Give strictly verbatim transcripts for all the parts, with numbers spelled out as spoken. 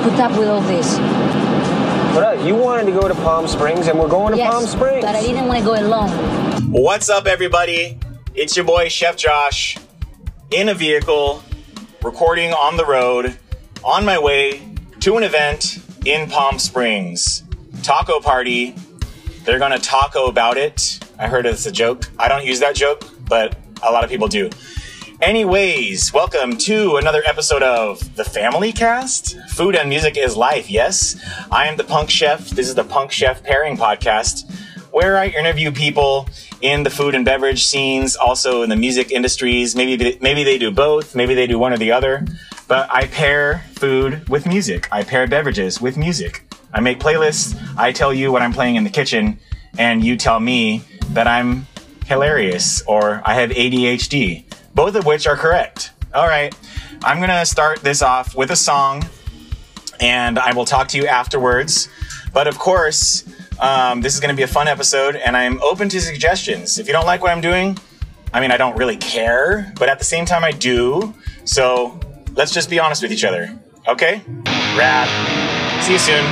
put up with all this? What up? You wanted to go to Palm Springs, and we're going to yes, Palm Springs. But I didn't want to go alone. What's up, everybody? It's your boy, Chef Josh, in a vehicle, recording on the road, on my way to an event in Palm Springs. Taco party. They're gonna taco about it. I heard it's a joke. I don't use that joke, but a lot of people do. Anyways, welcome to another episode of The Family Cast. Food and music is life, yes. I am the Punk Chef. This is the Punk Chef Pairing Podcast, where I interview people in the food and beverage scenes, also in the music industries. Maybe, maybe they do both, maybe they do one or the other. But I pair food with music. I pair beverages with music. I make playlists. I tell you what I'm playing in the kitchen, and you tell me that I'm hilarious or I have A D H D. Both of which are correct. All right, I'm gonna start this off with a song, and I will talk to you afterwards. But of course, um, this is gonna be a fun episode, and I'm open to suggestions. If you don't like what I'm doing, I mean, I don't really care, but at the same time, I do. So let's just be honest with each other, okay? Rad. See you soon.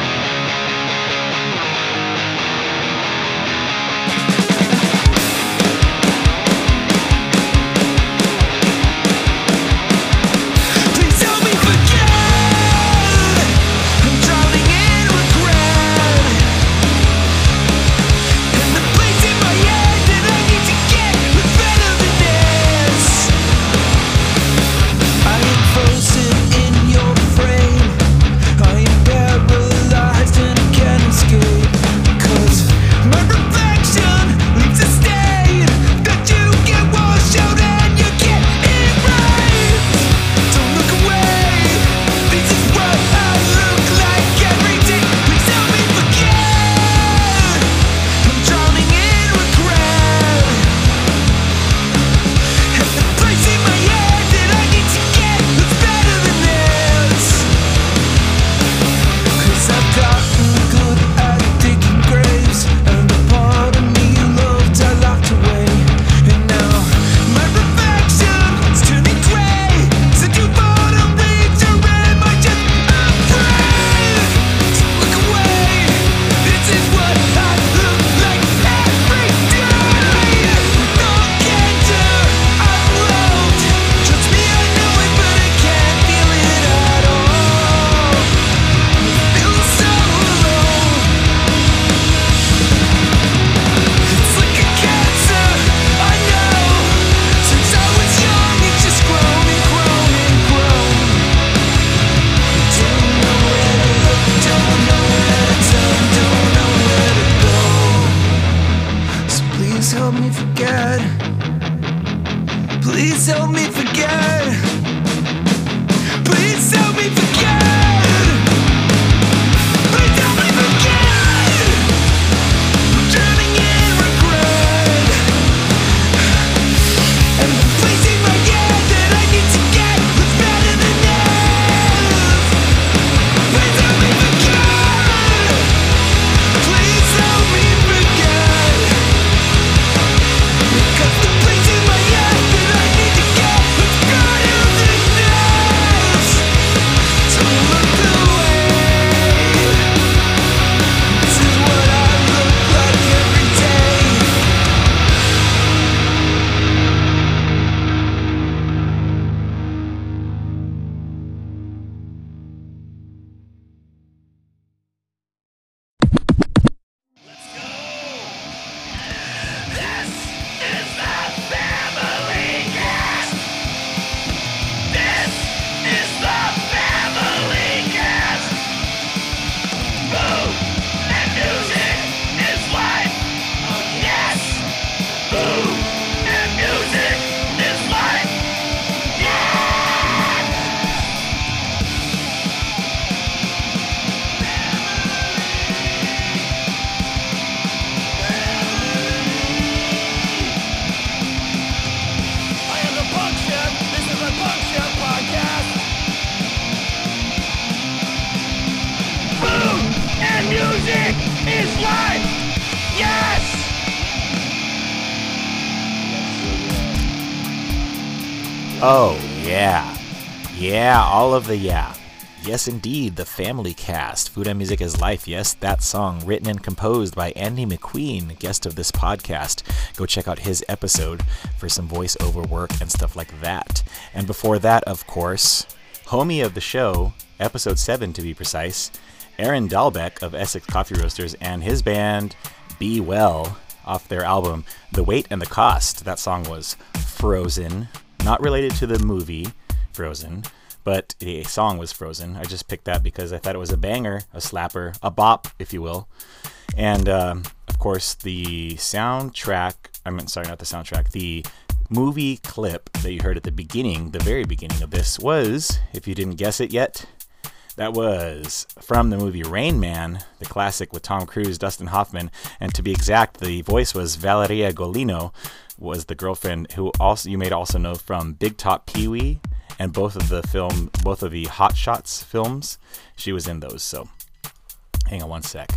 Oh, yeah. Yeah, all of the yeah. Yes, indeed, the Family Cast. Food and Music is Life. Yes, that song, written and composed by Andy McQueen, guest of this podcast. Go check out his episode for some voiceover work and stuff like that. And before that, of course, homie of the show, episode seven to be precise, Aaron Dahlbeck of Essex Coffee Roasters and his band, Be Well, off their album The Weight and the Cost. That song was Frozen, not related to the movie Frozen, but the song was Frozen. I just picked that because I thought it was a banger, a slapper, a bop, if you will. And, um, of course, the soundtrack, I mean, sorry, not the soundtrack, the movie clip that you heard at the beginning, the very beginning of this was, if you didn't guess it yet, that was from the movie Rain Man, the classic with Tom Cruise, Dustin Hoffman, and to be exact, the voice was Valeria Golino, was the girlfriend who also you may also know from Big Top Pee-wee, and both of the film, both of the Hot Shots films, she was in those. So, hang on one sec.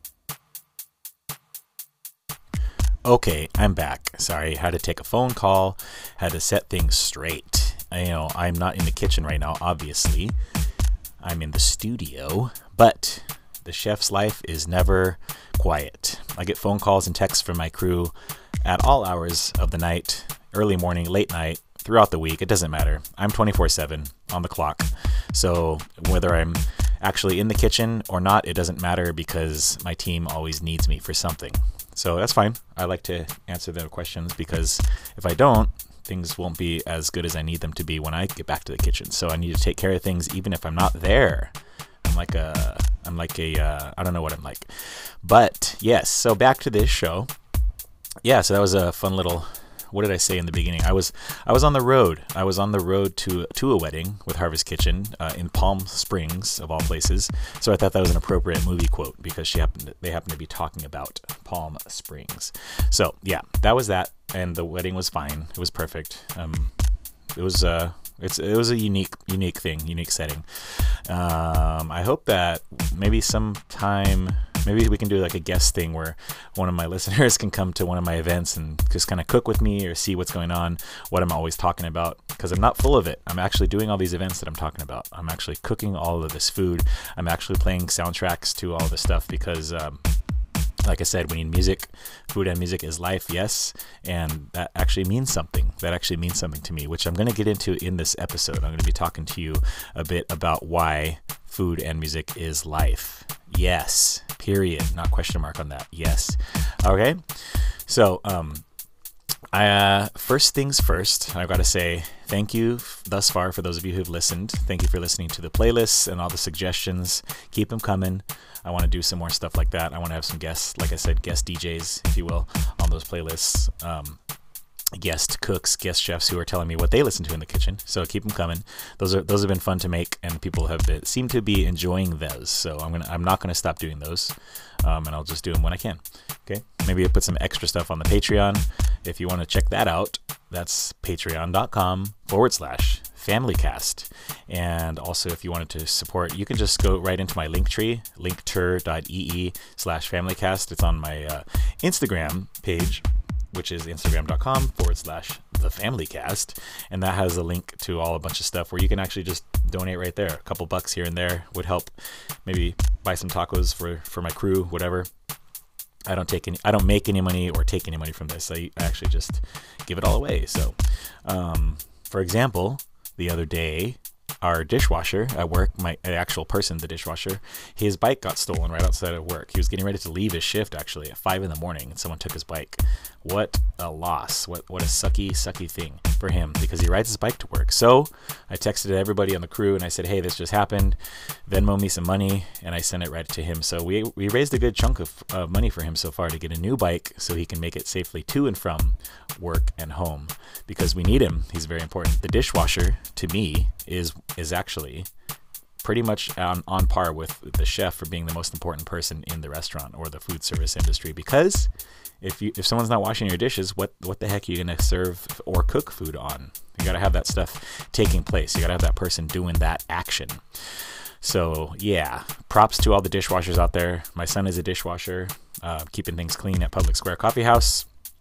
Okay, I'm back. Sorry, had to take a phone call, had to set things straight. You know, I'm not in the kitchen right now, obviously. I'm in the studio, but the chef's life is never quiet. I get phone calls and texts from my crew at all hours of the night, early morning, late night, throughout the week. It doesn't matter. I'm twenty-four seven on the clock. So whether I'm actually in the kitchen or not, it doesn't matter because my team always needs me for something. So that's fine. I like to answer their questions because if I don't, things won't be as good as I need them to be when I get back to the kitchen. So I need to take care of things even if I'm not there. I'm like a, I'm like a, uh, I don't know what I'm like. But yes, so back to this show. Yeah, so that was a fun little, what did I say in the beginning? I was I was on the road. I was on the road to to a wedding with Harvest Kitchen uh, in Palm Springs, of all places. So I thought that was an appropriate movie quote because she happened to, they happened to be talking about Palm Springs. So yeah, that was that, and the wedding was fine. It was perfect. Um, it was uh, it's it was a unique unique thing, unique setting. Um, I hope that maybe sometime. Maybe we can do like a guest thing where one of my listeners can come to one of my events and just kind of cook with me or see what's going on, what I'm always talking about, because I'm not full of it. I'm actually doing all these events that I'm talking about. I'm actually cooking all of this food. I'm actually playing soundtracks to all this stuff because, um, like I said, we need music. Food and music is life, yes, and that actually means something. That actually means something to me, which I'm going to get into in this episode. I'm going to be talking to you a bit about why food and music is life. Yes, period. Not question mark on that. Yes. Okay. So, um, I, uh, first things first, I've got to say thank you thus far for those of you who've listened. Thank you for listening to the playlists and all the suggestions. Keep them coming. I want to do some more stuff like that. I want to have some guests, like I said, guest D Js, if you will, on those playlists. Um, guest cooks, guest chefs who are telling me what they listen to in the kitchen. So keep them coming. Those are those have been fun to make, and people have been, seem to be enjoying those. So I'm gonna I'm not gonna stop doing those, um, and I'll just do them when I can. Okay, maybe I put some extra stuff on the Patreon. If you want to check that out, that's patreon.com forward slash FamilyCast. And also, if you wanted to support, you can just go right into my link tree, linkter.ee slash FamilyCast. It's on my uh, Instagram page, which is instagram.com forward slash the family cast. And that has a link to all a bunch of stuff where you can actually just donate right there. A couple bucks here and there would help. Maybe buy some tacos for, for my crew, whatever. I don't take any, I don't make any money or take any money from this. I, I actually just give it all away. So, um, for example, the other day, our dishwasher at work, my actual person, the dishwasher, his bike got stolen right outside of work. He was getting ready to leave his shift actually at five in the morning, and someone took his bike. What a loss! What what a sucky sucky thing for him, because he rides his bike to work. So I texted everybody on the crew and I said, "Hey, this just happened. Venmo me some money," and I sent it right to him. So we we raised a good chunk of uh, money for him so far to get a new bike so he can make it safely to and from work and home, because we need him. He's very important. The dishwasher to me is is actually pretty much on, on par with the chef for being the most important person in the restaurant or the food service industry, because if you if someone's not washing your dishes, what what the heck are you going to serve or cook food on? You got to have that stuff taking place. You got to have that person doing that action. So yeah, props to all the dishwashers out there. My son is a dishwasher, uh, keeping things clean at Public Square Coffee House.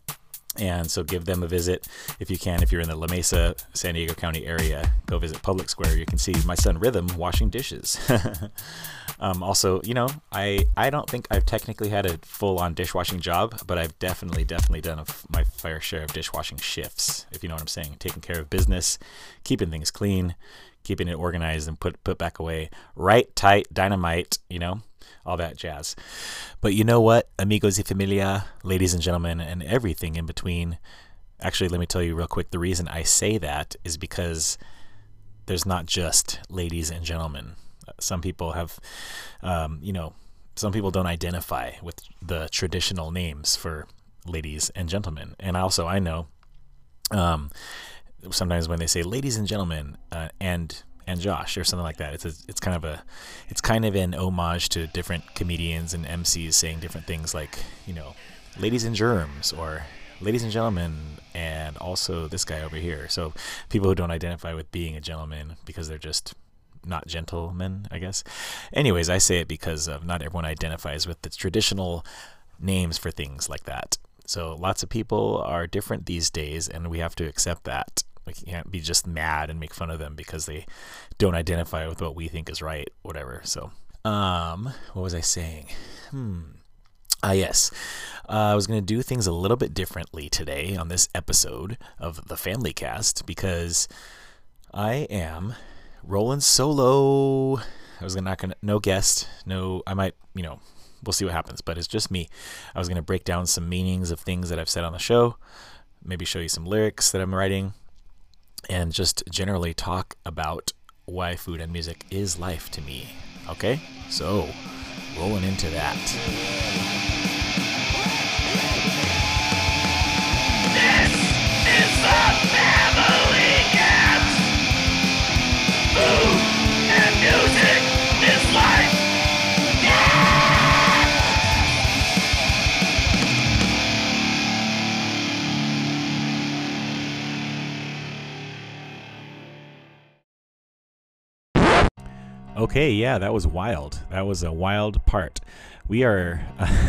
And so give them a visit if you can. If you're in the La Mesa, San Diego County area, go visit Public Square. You can see my son Rhythm washing dishes. um, also, you know, I, I don't think I've technically had a full-on dishwashing job, but I've definitely, definitely done a f- my fair share of dishwashing shifts, if you know what I'm saying. Taking care of business, keeping things clean, keeping it organized and put put back away. Right, tight, dynamite, you know. All that jazz. But you know what, amigos y familia, ladies and gentlemen, and everything in between. Actually, let me tell you real quick, the reason I say that is because there's not just ladies and gentlemen. Some people have, um, you know, some people don't identify with the traditional names for ladies and gentlemen. And also, I know um, sometimes when they say ladies and gentlemen uh, and and Josh or something like that, it's a, it's kind of a it's kind of an homage to different comedians and M Cs saying different things like, you know, ladies and germs or ladies and gentlemen, and also this guy over here. So people who don't identify with being a gentleman because they're just not gentlemen, I guess. Anyways, I say it because of not everyone identifies with the traditional names for things like that. So lots of people are different these days, and we have to accept that. We can't be just mad and make fun of them because they don't identify with what we think is right, whatever. So, um, what was I saying? Hmm. Ah, yes. Uh, I was going to do things a little bit differently today on this episode of the Family Cast because I am rolling solo. I was not going to, no guest, no, I might, you know, we'll see what happens, but it's just me. I was going to break down some meanings of things that I've said on the show, maybe show you some lyrics that I'm writing, and just generally talk about why food and music is life to me. Okay? So, rolling into that. This is the Family Cast! Food and music is life! Okay, yeah, that was wild. That was a wild part. We are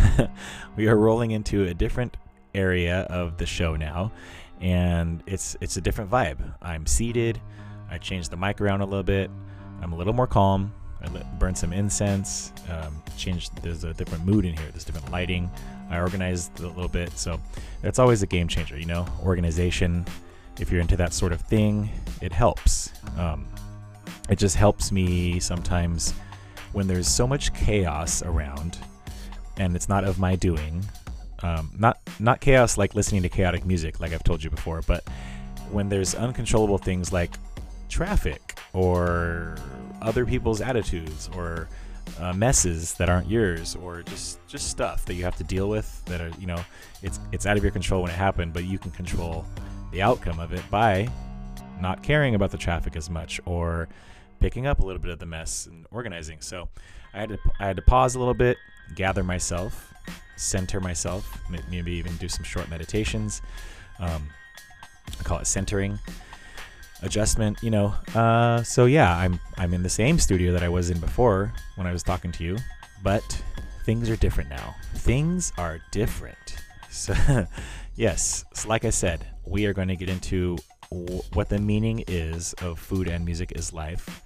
we are rolling into a different area of the show now, and it's it's a different vibe. I'm seated. I changed the mic around a little bit. I'm a little more calm. I lit, burned some incense. Um, changed. There's a different mood in here. There's different lighting. I organized a little bit, so that's always a game changer. You know, organization. If you're into that sort of thing, it helps. Um, It just helps me sometimes when there's so much chaos around and it's not of my doing. Um, not not chaos like listening to chaotic music, like I've told you before, but when there's uncontrollable things like traffic or other people's attitudes or uh, messes that aren't yours, or just just stuff that you have to deal with that are, you know, it's it's out of your control when it happened, but you can control the outcome of it by not caring about the traffic as much or picking up a little bit of the mess and organizing. So I had to I had to pause a little bit, gather myself, center myself, maybe even do some short meditations. Um, I call it centering, adjustment, you know. Uh, so yeah, I'm I'm in the same studio that I was in before when I was talking to you, but things are different now. Things are different. So yes, so like I said, we are going to get into w- what the meaning is of food and music is life.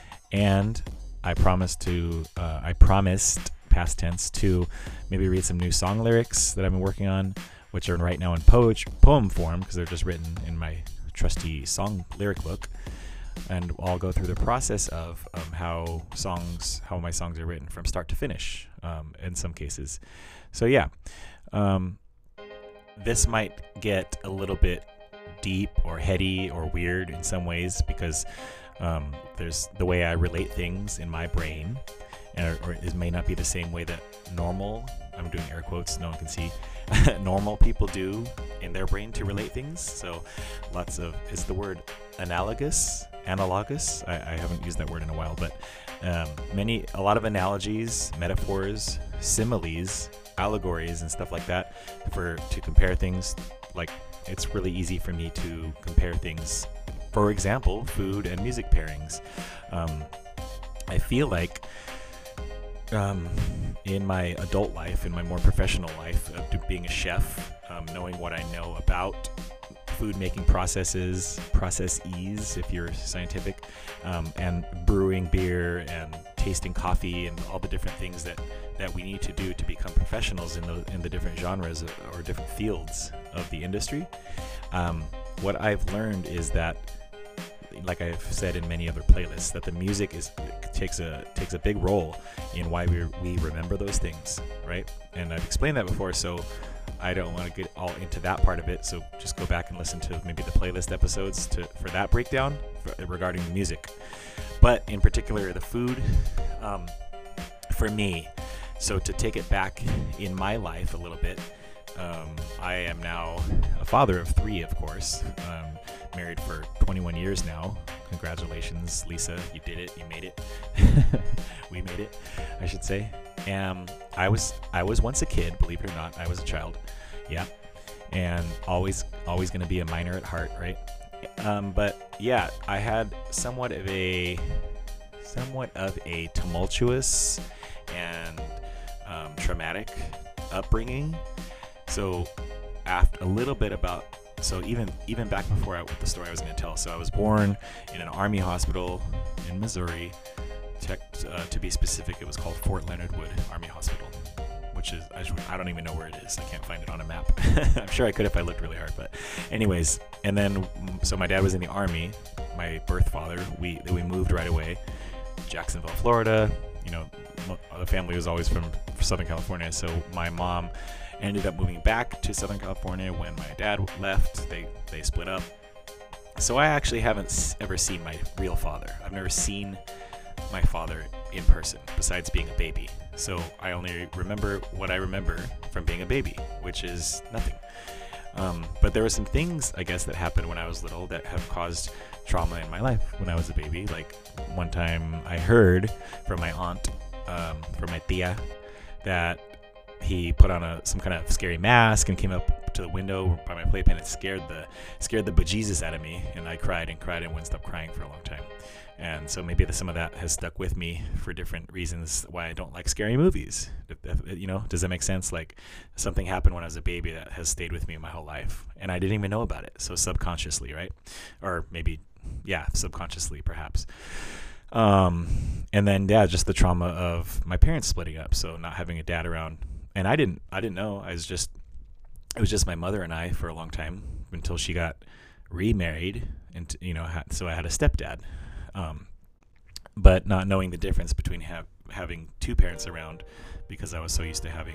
And I promised to, uh, I promised, past tense, to maybe read some new song lyrics that I've been working on, which are right now in poetry, poem form, because they're just written in my trusty song lyric book. And I'll go through the process of um, how songs, how my songs are written from start to finish, um, in some cases. So yeah, um, this might get a little bit deep or heady or weird in some ways because um, there's the way I relate things in my brain, and or, or it may not be the same way that normal, I'm doing air quotes, no one can see, normal people do in their brain to relate things. So lots of, is the word analogous? Analogous? I, I haven't used that word in a while, but um, many, a lot of analogies, metaphors, similes, allegories, and stuff like that for to compare things. Like, it's really easy for me to compare things. For example, food and music pairings. Um, I feel like um, in my adult life, in my more professional life of being a chef, um, knowing what I know about food making processes, processes, if you're scientific, um, and brewing beer and tasting coffee and all the different things that, that we need to do to become professionals in the in the different genres or different fields of the industry. Um, what I've learned is that, like I've said in many other playlists, that the music is takes a takes a big role in why we we remember those things, right? And I've explained that before, so I don't want to get all into that part of it. So just go back and listen to maybe the playlist episodes to for that breakdown for, regarding the music. But in particular, the food, um, for me. So to take it back in my life a little bit, um, I am now a father of three, of course. Um, married for twenty-one years now. Congratulations, Lisa. You did it. You made it. We made it, I should say. Um, I was I was once a kid, believe it or not. I was a child. Yeah. And always always going to be a minor at heart, right? Um, but yeah, I had somewhat of a somewhat of a tumultuous and um, traumatic upbringing. So after a little bit about So even even back before I, with the story I was going to tell, so I was born in an Army hospital in Missouri. Tech, uh, to be specific, it was called Fort Leonard Wood Army Hospital, which is, I, I don't even know where it is. I can't find it on a map. I'm sure I could if I looked really hard, but anyways. And then, so my dad was in the Army, my birth father. We we moved right away, Jacksonville, Florida. You know, the family was always from Southern California, so my mom ended up moving back to Southern California when my dad left. They they split up. So I actually haven't ever seen my real father. I've never seen my father in person besides being a baby. So I only remember what I remember from being a baby, which is nothing. Um, but there were some things, I guess, that happened when I was little that have caused trauma in my life when I was a baby. Like one time I heard from my aunt, um, from my tia, that he put on a some kind of scary mask and came up to the window by my playpen and scared the scared the bejesus out of me, and I cried and cried and wouldn't stop crying for a long time. And so maybe the, some of that has stuck with me for different reasons why I don't like scary movies. You know, does that make sense? Like something happened when I was a baby that has stayed with me my whole life, and I didn't even know about it. So subconsciously, right? Or maybe, yeah, subconsciously perhaps. Um, and then yeah, just the trauma of my parents splitting up, so not having a dad around. And I didn't, I didn't know. I was just, it was just my mother and I for a long time until she got remarried, and you know, had, so I had a stepdad. Um, but not knowing the difference between ha- having two parents around, because I was so used to having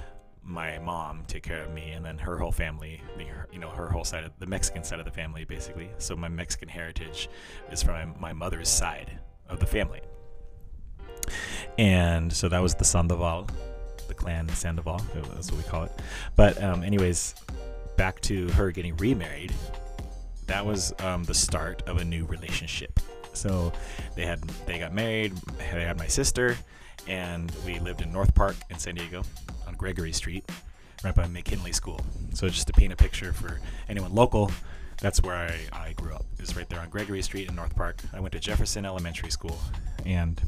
my mom take care of me and then her whole family, you know, her whole side of the Mexican side of the family, basically. So my Mexican heritage is from my mother's side of the family. And so that was the Sandoval, the clan Sandoval, that's what we call it. But um, anyways, back to her getting remarried. That was um, the start of a new relationship. So they had they got married. They had my sister, and we lived in North Park in San Diego on Gregory Street, right by McKinley School. So just to paint a picture for anyone local, that's where I, I grew up. It was right there on Gregory Street in North Park. I went to Jefferson Elementary School, and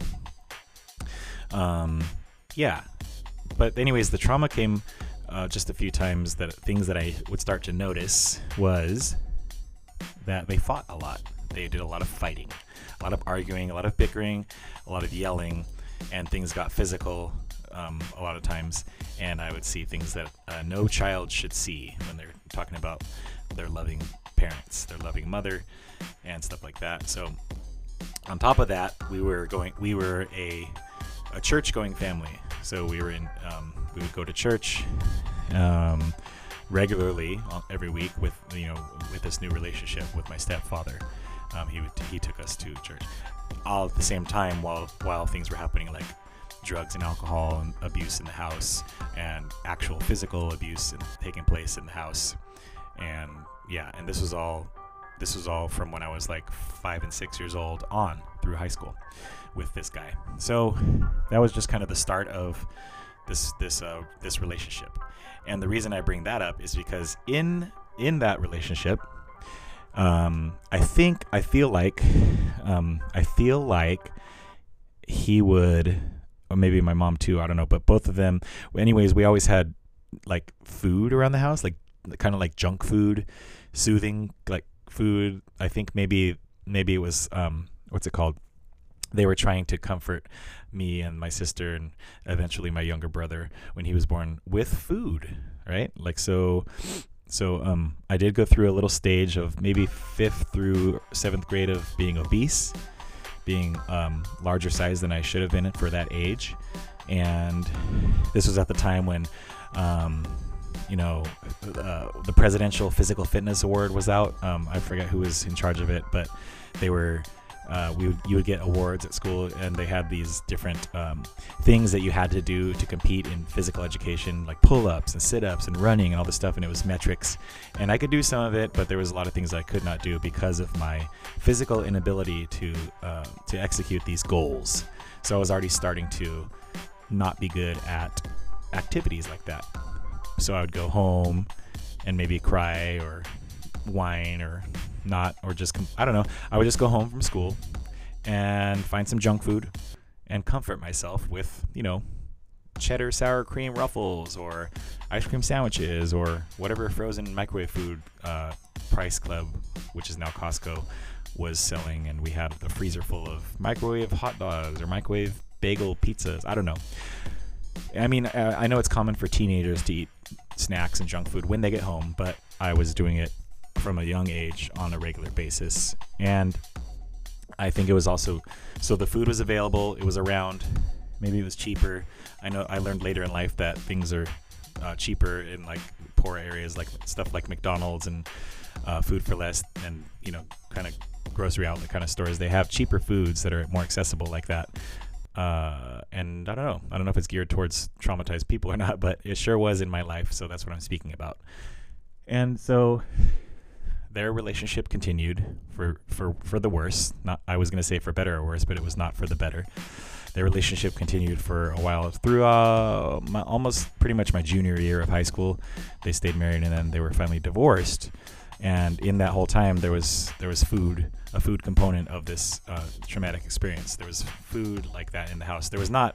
um, yeah. But anyways, the trauma came uh, just a few times. That things that I would start to notice was that they fought a lot. They did a lot of fighting, a lot of arguing, a lot of bickering, a lot of yelling, and things got physical um, a lot of times. And I would see things that uh, no child should see when they're talking about their loving parents, their loving mother, and stuff like that. So on top of that, we were going, we were a, a church-going family. So we were in, um, we would go to church um, regularly every week with, you know, with this new relationship with my stepfather. Um, he would, he took us to church all at the same time while while things were happening, like drugs and alcohol and abuse in the house and actual physical abuse and taking place in the house. And yeah, and this was all this was all from when I was like five and six years old on through high school with this guy. So that was just kind of the start of this this uh, this relationship. And the reason I bring that up is because in in that relationship, Um, I think, I feel like, um, I feel like he would, or maybe my mom too, I don't know, but both of them, anyways, we always had like food around the house, like, kind of like junk food, soothing like food. I think maybe maybe it was um, what's it called? They were trying to comfort me and my sister and eventually my younger brother when he was born with food, right? Like so. So um, I did go through a little stage of maybe fifth through seventh grade of being obese, being um, larger size than I should have been for that age. And this was at the time when, um, you know, uh, the Presidential Physical Fitness Award was out. Um, I forget who was in charge of it, but they were, uh, we would, you would get awards at school, and they had these different um, things that you had to do to compete in physical education, like pull-ups and sit-ups and running and all this stuff, and it was metrics. And I could do some of it, but there was a lot of things I could not do because of my physical inability to uh, to execute these goals. So I was already starting to not be good at activities like that. So I would go home and maybe cry or whine or not, or just, I don't know. I would just go home from school and find some junk food and comfort myself with, you know, cheddar sour cream ruffles or ice cream sandwiches or whatever frozen microwave food uh, Price Club, which is now Costco, was selling. And we had a freezer full of microwave hot dogs or microwave bagel pizzas. I don't know. I mean, I know it's common for teenagers to eat snacks and junk food when they get home, but I was doing it from a young age on a regular basis. And I think it was also, so the food was available, it was around, maybe it was cheaper. I know I learned later in life that things are uh, cheaper in like poor areas, like stuff like McDonald's and uh, Food for Less, and, you know, kind of grocery outlet kind of stores. They have cheaper foods that are more accessible like that. Uh, and I don't know. I don't know if it's geared towards traumatized people or not, but it sure was in my life. So that's what I'm speaking about. And so their relationship continued for, for, for the worse. Not, I was going to say for better or worse, but it was not for the better. Their relationship continued for a while through uh, my, almost pretty much my junior year of high school. They stayed married, and then they were finally divorced. And in that whole time, there was there was food, a food component of this uh, traumatic experience. There was food like that in the house. There was not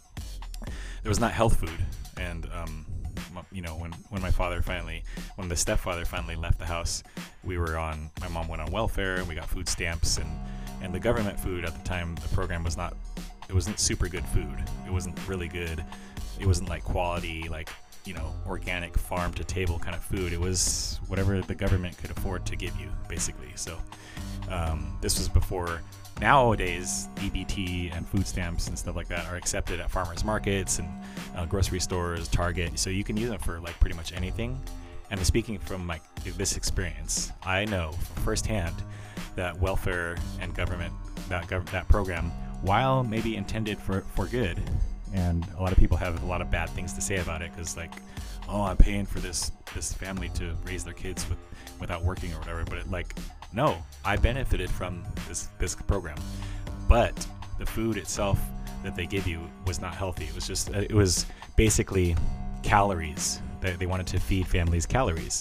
there was not health food. And um, you know, when, when my father finally, when the stepfather finally left the house, we were on. My mom went on welfare, and we got food stamps, and and the government food at the time, the program was not. It wasn't super good food. It wasn't really good. It wasn't like quality, like, you know, organic farm to table kind of food. It was whatever the government could afford to give you, basically. So um, this was before. Nowadays, E B T and food stamps and stuff like that are accepted at farmers markets and uh, grocery stores, Target. So you can use them for like pretty much anything. And speaking from like this experience, I know firsthand that welfare and government, that gov- that program, while maybe intended for, for good, and a lot of people have a lot of bad things to say about it, because like, oh, I'm paying for this this family to raise their kids with without working or whatever. But it, like, no, I benefited from this this program, but the food itself that they give you was not healthy. It was just it was basically calories. They, they wanted to feed families calories.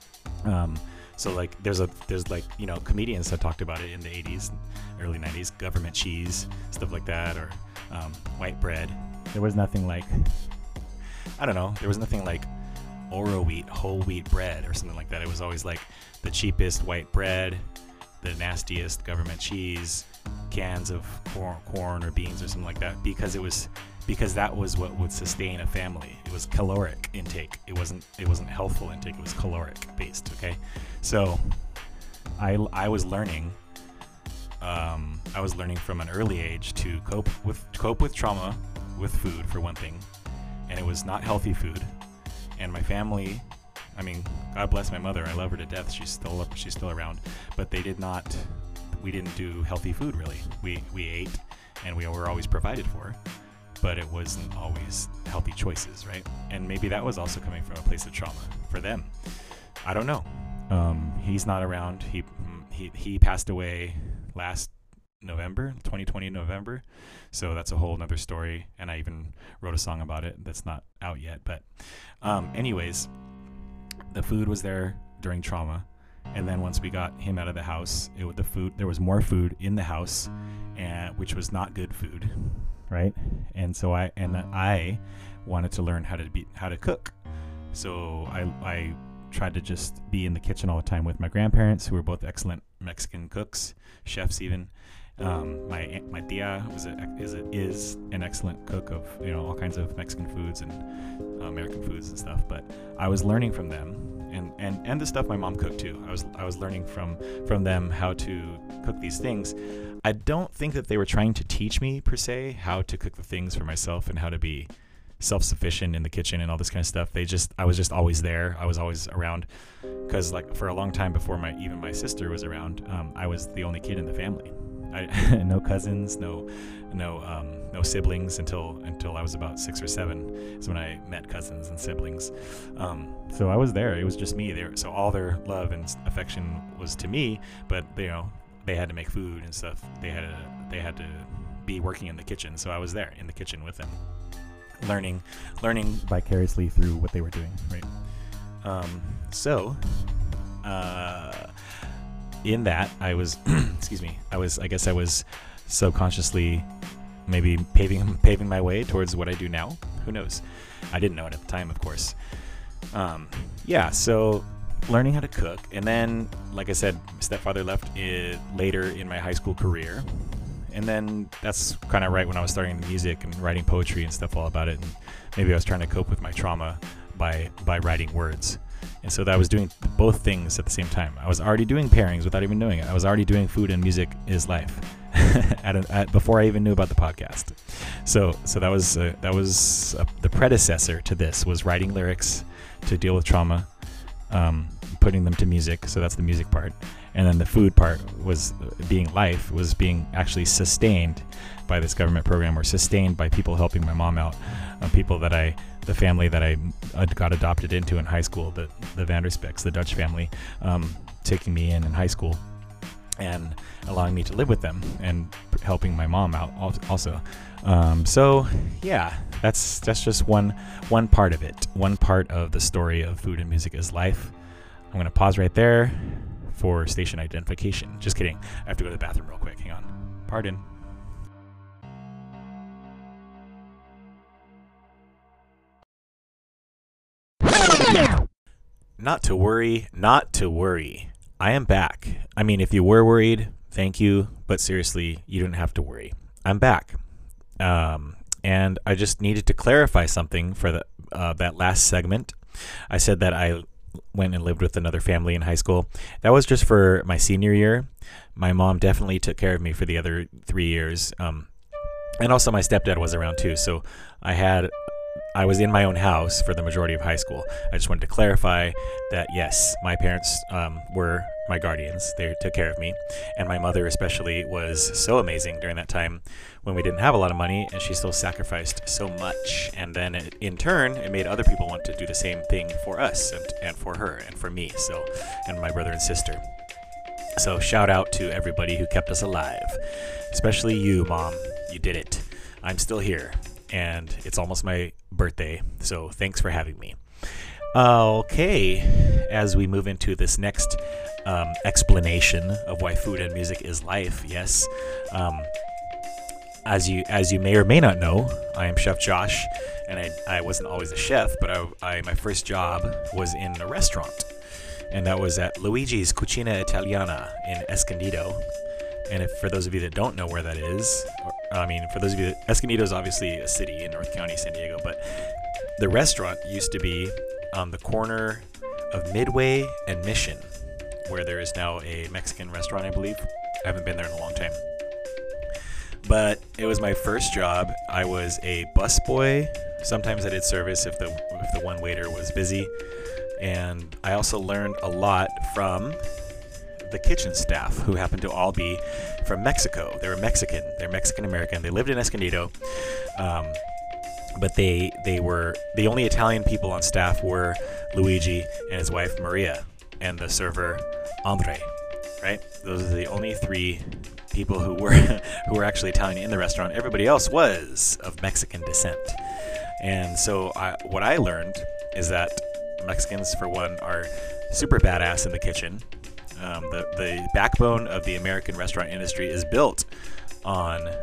Um, so like there's a there's like you know comedians that talked about it in the eighties, early nineties, government cheese, stuff like that, or um, white bread. There was nothing like, I don't know, there was nothing like Oro wheat, whole wheat bread or something like that. It was always like the cheapest white bread, the nastiest government cheese, cans of corn, corn or beans or something like that, because it was because that was what would sustain a family. It was caloric intake. It wasn't it wasn't healthful intake. It was caloric based. Okay, so I I was learning. Um, I was learning from an early age to cope with cope with trauma with food, for one thing, and it was not healthy food. And my family, I mean, God bless my mother. I love her to death. She's still up. She's still around. But they did not. We didn't do healthy food really. We we ate, and we were always provided for, but it wasn't always healthy choices, right? And maybe that was also coming from a place of trauma for them. I don't know. Um, he's not around. He he he passed away last November, twenty twenty November. So that's a whole nother story. And I even wrote a song about it that's not out yet. But um, anyways, the food was there during trauma. And then once we got him out of the house, it was the food, there was more food in the house, and which was not good food, right? And so I, and I wanted to learn how to be, how to cook. So I, I tried to just be in the kitchen all the time with my grandparents, who were both excellent Mexican cooks, chefs even. Um, my aunt, my tia was a, is a, is an excellent cook of, you know, all kinds of Mexican foods and uh, American foods and stuff. But I was learning from them, and, and, and the stuff my mom cooked too. I was I was learning from from them how to cook these things. I don't think that they were trying to teach me per se how to cook the things for myself and how to be self-sufficient in the kitchen and all this kind of stuff. They just I was just always there. I was always around, because like for a long time before my even my sister was around, um, I was the only kid in the family. I, no cousins, no, no, um, no siblings until until I was about six or seven. Is when I met cousins and siblings. Um, so I was there. It was just me there. So all their love and affection was to me. But you know, they had to make food and stuff. They had to they had to be working in the kitchen. So I was there in the kitchen with them, learning, learning vicariously through what they were doing. Right. Um, so. Uh, In that, I was, excuse me, I was, I guess I was subconsciously maybe paving paving my way towards what I do now. Who knows? I didn't know it at the time, of course. Um, yeah, so learning how to cook. And then, like I said, stepfather left it later in my high school career. And then that's kind of right when I was starting the music and writing poetry and stuff all about it. And maybe I was trying to cope with my trauma by by writing words. And so that I was doing both things at the same time. I was already doing pairings without even knowing it. I was already doing food and music is life at, a, at before I even knew about the podcast. So so that was uh, that was uh, the predecessor to this, was writing lyrics to deal with trauma, um, putting them to music. So that's the music part. And then the food part was being life, was being actually sustained by this government program, or sustained by people helping my mom out, uh, people that I, the family that I uh, got adopted into in high school, the, the Vanderspecks, the Dutch family, um, taking me in in high school and allowing me to live with them and helping my mom out also. Um, so yeah, that's, that's just one, one part of it. One part of the story of Food and Music is Life. I'm going to pause right there for station identification. Just kidding. I have to go to the bathroom real quick. Hang on. Pardon. Not to worry, not to worry. I am back. I mean, if you were worried, thank you. But seriously, you don't have to worry. I'm back. Um, and I just needed to clarify something for the uh, that last segment. I said that I went and lived with another family in high school. That was just for my senior year. My mom definitely took care of me for the other three years. Um, and also my stepdad was around too. So I had, I was in my own house for the majority of high school. I just wanted to clarify that, yes, my parents um, were my guardians. They took care of me. And my mother especially was so amazing during that time when we didn't have a lot of money, and she still sacrificed so much. And then it, in turn, it made other people want to do the same thing for us and, and for her and for me, so, and my brother and sister. So shout out to everybody who kept us alive, especially you, Mom. You did it. I'm still here, and it's almost my birthday, so thanks for having me. Okay, as we move into this next um, explanation of why food and music is life, yes, um, as you as you may or may not know, I am Chef Josh, and I, I wasn't always a chef, but I, I my first job was in a restaurant, and that was at Luigi's Cucina Italiana in Escondido. And if for those of you that don't know where that is, or, I mean, for those of you that, Escondido is obviously a city in North County, San Diego, but the restaurant used to be on the corner of Midway and Mission, where there is now a Mexican restaurant, I believe. I haven't been there in a long time. But it was my first job. I was a busboy. Sometimes I did service if the if the one waiter was busy. And I also learned a lot from the kitchen staff, who happened to all be from Mexico. They were Mexican. They're Mexican-American. They lived in Escondido. Um, but they they were the only Italian people on staff were Luigi and his wife Maria and the server Andre, right? Those are the only three people who were who were actually Italian in the restaurant. Everybody else was of Mexican descent. And so I, what I learned is that Mexicans, for one, are super badass in the kitchen. Um, the, the backbone of the American restaurant industry is built on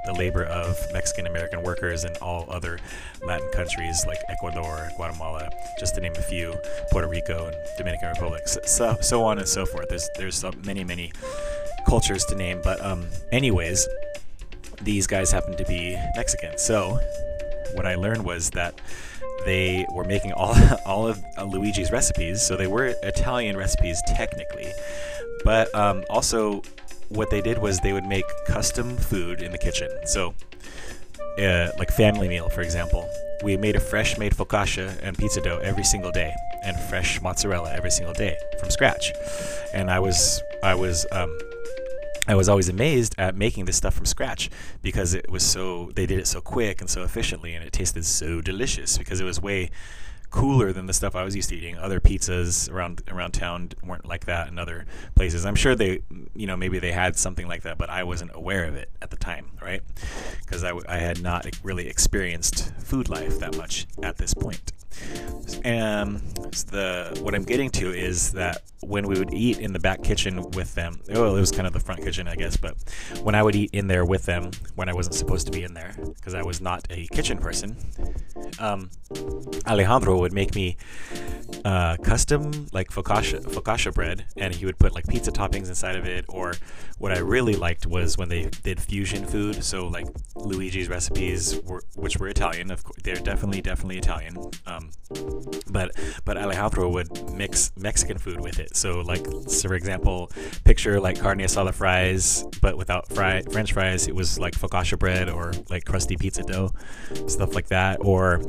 the labor of Mexican American workers in all other Latin countries like Ecuador, Guatemala, just to name a few, Puerto Rico and Dominican Republic, so so on and so forth. There's there's so many many cultures to name, but um, anyways, these guys happen to be Mexican. So what I learned was that they were making all all of uh, Luigi's recipes, so they were Italian recipes technically, but um, also what they did was they would make custom food in the kitchen. So uh, like family meal, for example, we made a fresh made focaccia and pizza dough every single day, and fresh mozzarella every single day from scratch. And I was I was um, I was always amazed at making this stuff from scratch, because it was so, they did it so quick and so efficiently, and it tasted so delicious because it was way cooler than the stuff I was used to eating. Other pizzas around around town weren't like that in other places. I'm sure they, you know, maybe they had something like that, but I wasn't aware of it at the time, right? Because I, I had not really experienced food life that much at this point. And the what I'm getting to is that when we would eat in the back kitchen with them, well, it was kind of the front kitchen, I guess, but when I would eat in there with them, when I wasn't supposed to be in there, because I was not a kitchen person, um, Alejandro would make me uh, custom like focaccia, focaccia bread, and he would put like pizza toppings inside of it. Or what I really liked was when they did fusion food. So like Luigi's recipes, were, which were Italian, of course, they're definitely definitely Italian. Um, but but Alejandro would mix Mexican food with it. So like, so for example, picture like carne asada fries, but without fry French fries. It was like focaccia bread or like crusty pizza dough, stuff like that. Or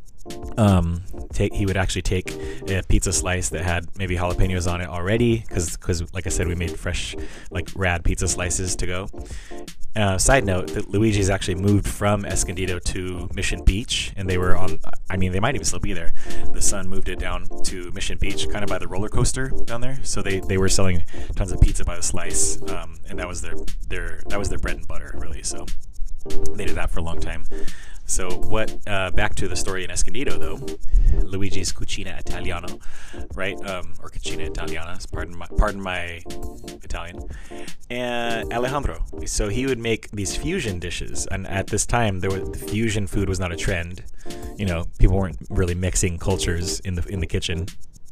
um take he would actually take a pizza slice that had maybe jalapenos on it already, because because like I said, we made fresh like rad pizza slices to go. Uh, side note, that Luigi's actually moved from Escondido to Mission Beach, and they were on, I mean, they might even still be there. The son moved it down to Mission Beach, kind of by the roller coaster down there. So they, they were selling tons of pizza by the slice, um, and that was their, their that was their bread and butter, really. So they did that for a long time. So what, uh, back to the story in Escondido, though, Luigi's Cucina Italiano, right, um, or Cucina Italiana, pardon my, pardon my Italian, and Alejandro. So he would make these fusion dishes, and at this time, there was, fusion food was not a trend. You know, people weren't really mixing cultures in the in the kitchen.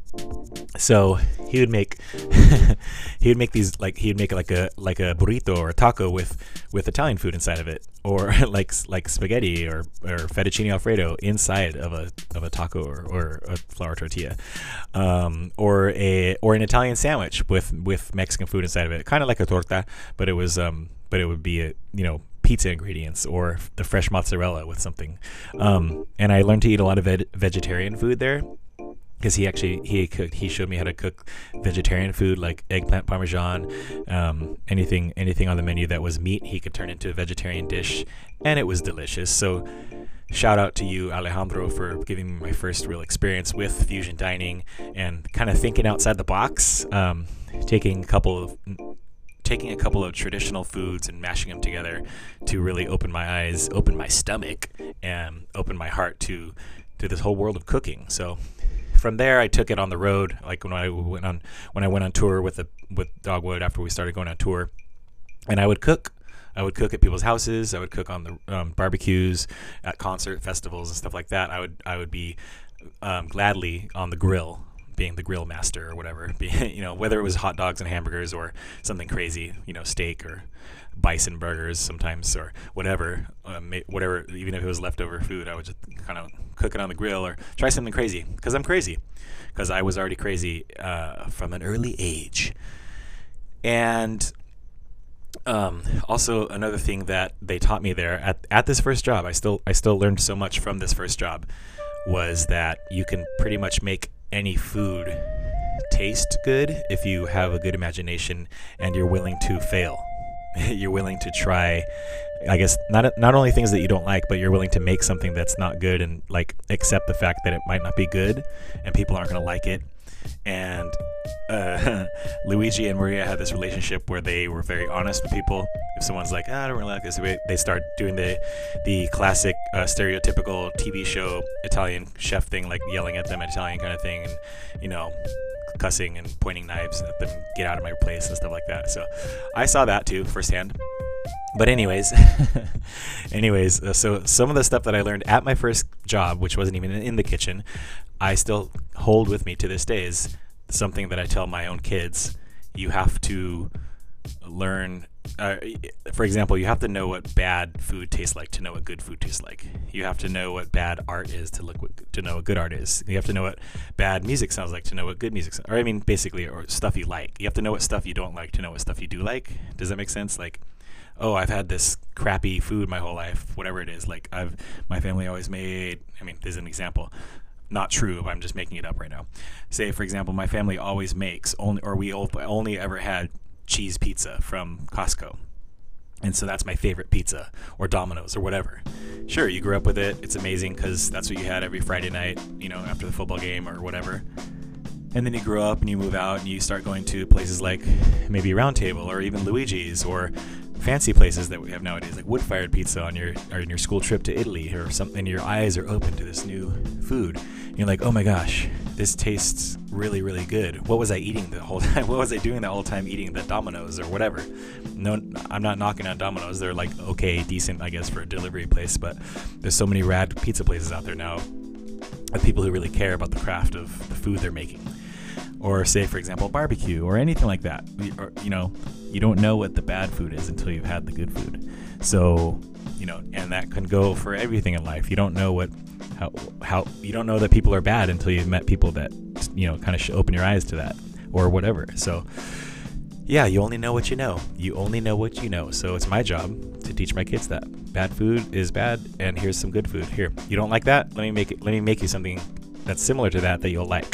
So he would make he would make these like he would make like a like a burrito or a taco with with Italian food inside of it, or like like spaghetti or, or fettuccine alfredo inside of a of a taco or, or a flour tortilla, um, or a or an Italian sandwich with with Mexican food inside of it, kind of like a torta, but it was um but it would be a you know pizza ingredients or the fresh mozzarella with something, um, and I learned to eat a lot of veg- vegetarian food there. Because he actually he cooked he showed me how to cook vegetarian food like eggplant parmesan, um, anything anything on the menu that was meat he could turn into a vegetarian dish, and it was delicious. So shout out to you, Alejandro, for giving me my first real experience with fusion dining and kind of thinking outside the box, um, taking a couple of taking a couple of traditional foods and mashing them together to really open my eyes, open my stomach, and open my heart to to this whole world of cooking. So. From there, I took it on the road. Like when I went on when I went on tour with the with Dogwood after we started going on tour, and I would cook. I would cook at people's houses. I would cook on the um, barbecues, at concert festivals and stuff like that. I would I would be um, gladly on the grill, being the grill master or whatever. Be, you know, whether it was hot dogs and hamburgers or something crazy, you know, steak or bison burgers sometimes or whatever, um, whatever. Even if it was leftover food, I would just kind of cook it on the grill or try something crazy, because I'm crazy, because I was already crazy uh, from an early age. And um, also another thing that they taught me there at, at this first job, I still I still learned so much from this first job, was that you can pretty much make any food taste good if you have a good imagination and you're willing to fail. You're willing to try, I guess, not not only things that you don't like, but you're willing to make something that's not good and like accept the fact that it might not be good and people aren't going to like it. And uh, Luigi and Maria had this relationship where they were very honest with people. If someone's like, oh, I don't really like this, they start doing the the classic uh, stereotypical T V show Italian chef thing, like yelling at them, Italian kind of thing, and you know, cussing and pointing knives at them, get out of my place and stuff like that. So I saw that too firsthand. But anyways, anyways, uh, so some of the stuff that I learned at my first job, which wasn't even in the kitchen, I still hold with me to this day, is something that I tell my own kids. You have to learn, uh, for example, you have to know what bad food tastes like to know what good food tastes like. You have to know what bad art is to look what, to know what good art is. You have to know what bad music sounds like to know what good music sounds. Or I mean, basically, or stuff you like. You have to know what stuff you don't like to know what stuff you do like. Does that make sense? Like, oh, I've had this crappy food my whole life, whatever it is. Like, I've my family always made. I mean, this is an example. Not true, but I'm just making it up right now. Say, for example, my family always makes only, or we only ever had cheese pizza from Costco, and so that's my favorite pizza, or Domino's, or whatever. Sure, you grew up with it. It's amazing because that's what you had every Friday night, you know, after the football game or whatever. And then you grow up and you move out and you start going to places like maybe Round Table or even Luigi's, or fancy places that we have nowadays, like wood-fired pizza on your or in your school trip to Italy or something. Your eyes are open to this new food. And you're like, oh my gosh, this tastes really, really good. What was I eating the whole time? What was I doing the whole time eating the Domino's or whatever? No, I'm not knocking on Domino's. They're like okay, decent, I guess, for a delivery place. But there's so many rad pizza places out there now of people who really care about the craft of the food they're making. Or say, for example, barbecue or anything like that. Or, you know, you don't know what the bad food is until you've had the good food. So, you know, and that can go for everything in life. You don't know what, how, how you don't know that people are bad until you've met people that, you know, kind of open your eyes to that or whatever. So, yeah, you only know what you know. You only know what you know. So it's my job to teach my kids that bad food is bad, and here's some good food. Here, you don't like that? Let me make it. Let me make you something that's similar to that that you'll like.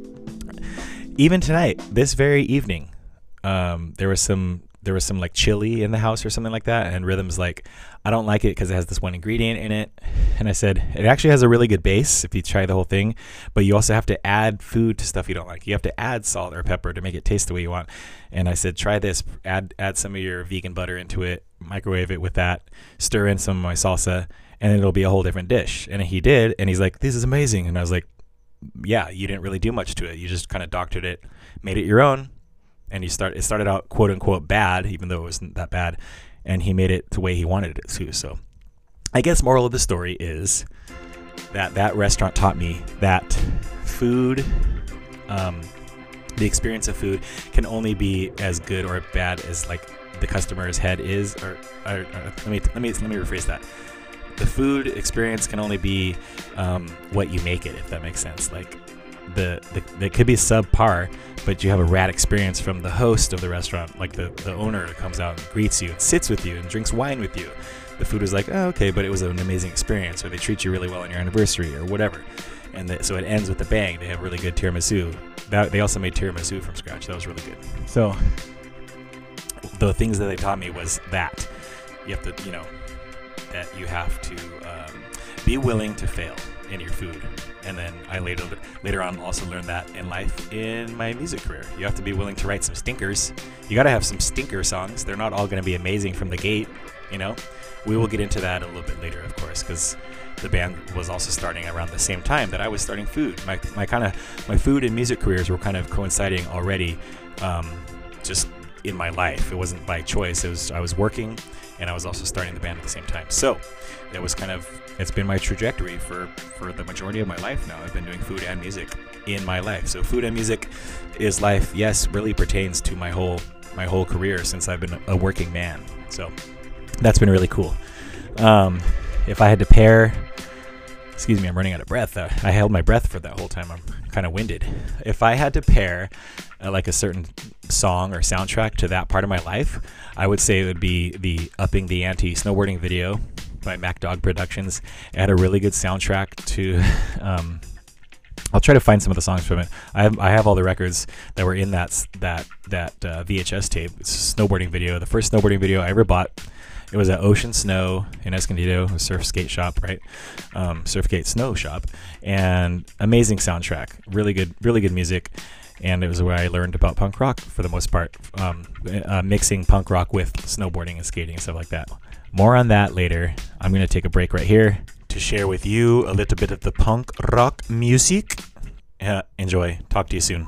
Even tonight, this very evening, um, there was some there was some like chili in the house or something like that, and Rhythm's like, I don't like it because it has this one ingredient in it. And I said, it actually has a really good base if you try the whole thing, but you also have to add food to stuff you don't like. You have to add salt or pepper to make it taste the way you want. And I said, try this, add add some of your vegan butter into it, microwave it with that, stir in some of my salsa, and it'll be a whole different dish. And he did, and he's like, this is amazing. And I was like, yeah, you didn't really do much to it. You just kind of doctored it, made it your own, and you start. It started out quote unquote bad, even though it wasn't that bad, and he made it the way he wanted it to. So, I guess moral of the story is that that restaurant taught me that food, um, the experience of food, can only be as good or bad as like the customer's head is. Or, or, or let me let me let me rephrase that. The food experience can only be um, what you make it, if that makes sense. Like the, the it could be subpar, but you have a rad experience from the host of the restaurant, like the, the owner comes out and greets you and sits with you and drinks wine with you. The food is like, oh, okay, but it was an amazing experience, or they treat you really well on your anniversary or whatever. And the, so it ends with a bang. They have really good tiramisu. That, they also made tiramisu from scratch. That was really good. So the things that they taught me was that you have to, you know, that you have to um, be willing to fail in your food. And then I later later on also learned that in life in my music career. You have to be willing to write some stinkers. You got to have some stinker songs. They're not all going to be amazing from the gate, you know. We will get into that a little bit later, of course, because the band was also starting around the same time that I was starting food. My my kind of my food and music careers were kind of coinciding already, um, just in my life. It wasn't by choice. It was I was working, and I was also starting the band at the same time. So it was kind of, it's been my trajectory for, for the majority of my life now. I've been doing food and music in my life. So food and music is life, yes, really pertains to my whole my whole career since I've been a working man. So that's been really cool. Um, if I had to pair, excuse me, I'm running out of breath. Uh, I held my breath for that whole time. I'm kind of winded. If I had to pair uh, like a certain song or soundtrack to that part of my life, I would say it would be the Upping the Ante snowboarding video by Mac Dog Productions. It had a really good soundtrack to um, I'll try to find some of the songs from it. I have, I have all the records that were in that that that uh, V H S tape. It's a snowboarding video. The first snowboarding video I ever bought. It was at Ocean Snow in Escondido, a surf skate shop, right? Um, Surfgate Snow Shop, and amazing soundtrack. Really good, really good music. And it was where I learned about punk rock for the most part, um, uh, mixing punk rock with snowboarding and skating and stuff like that. More on that later. I'm going to take a break right here to share with you a little bit of the punk rock music. Uh, enjoy. Talk to you soon.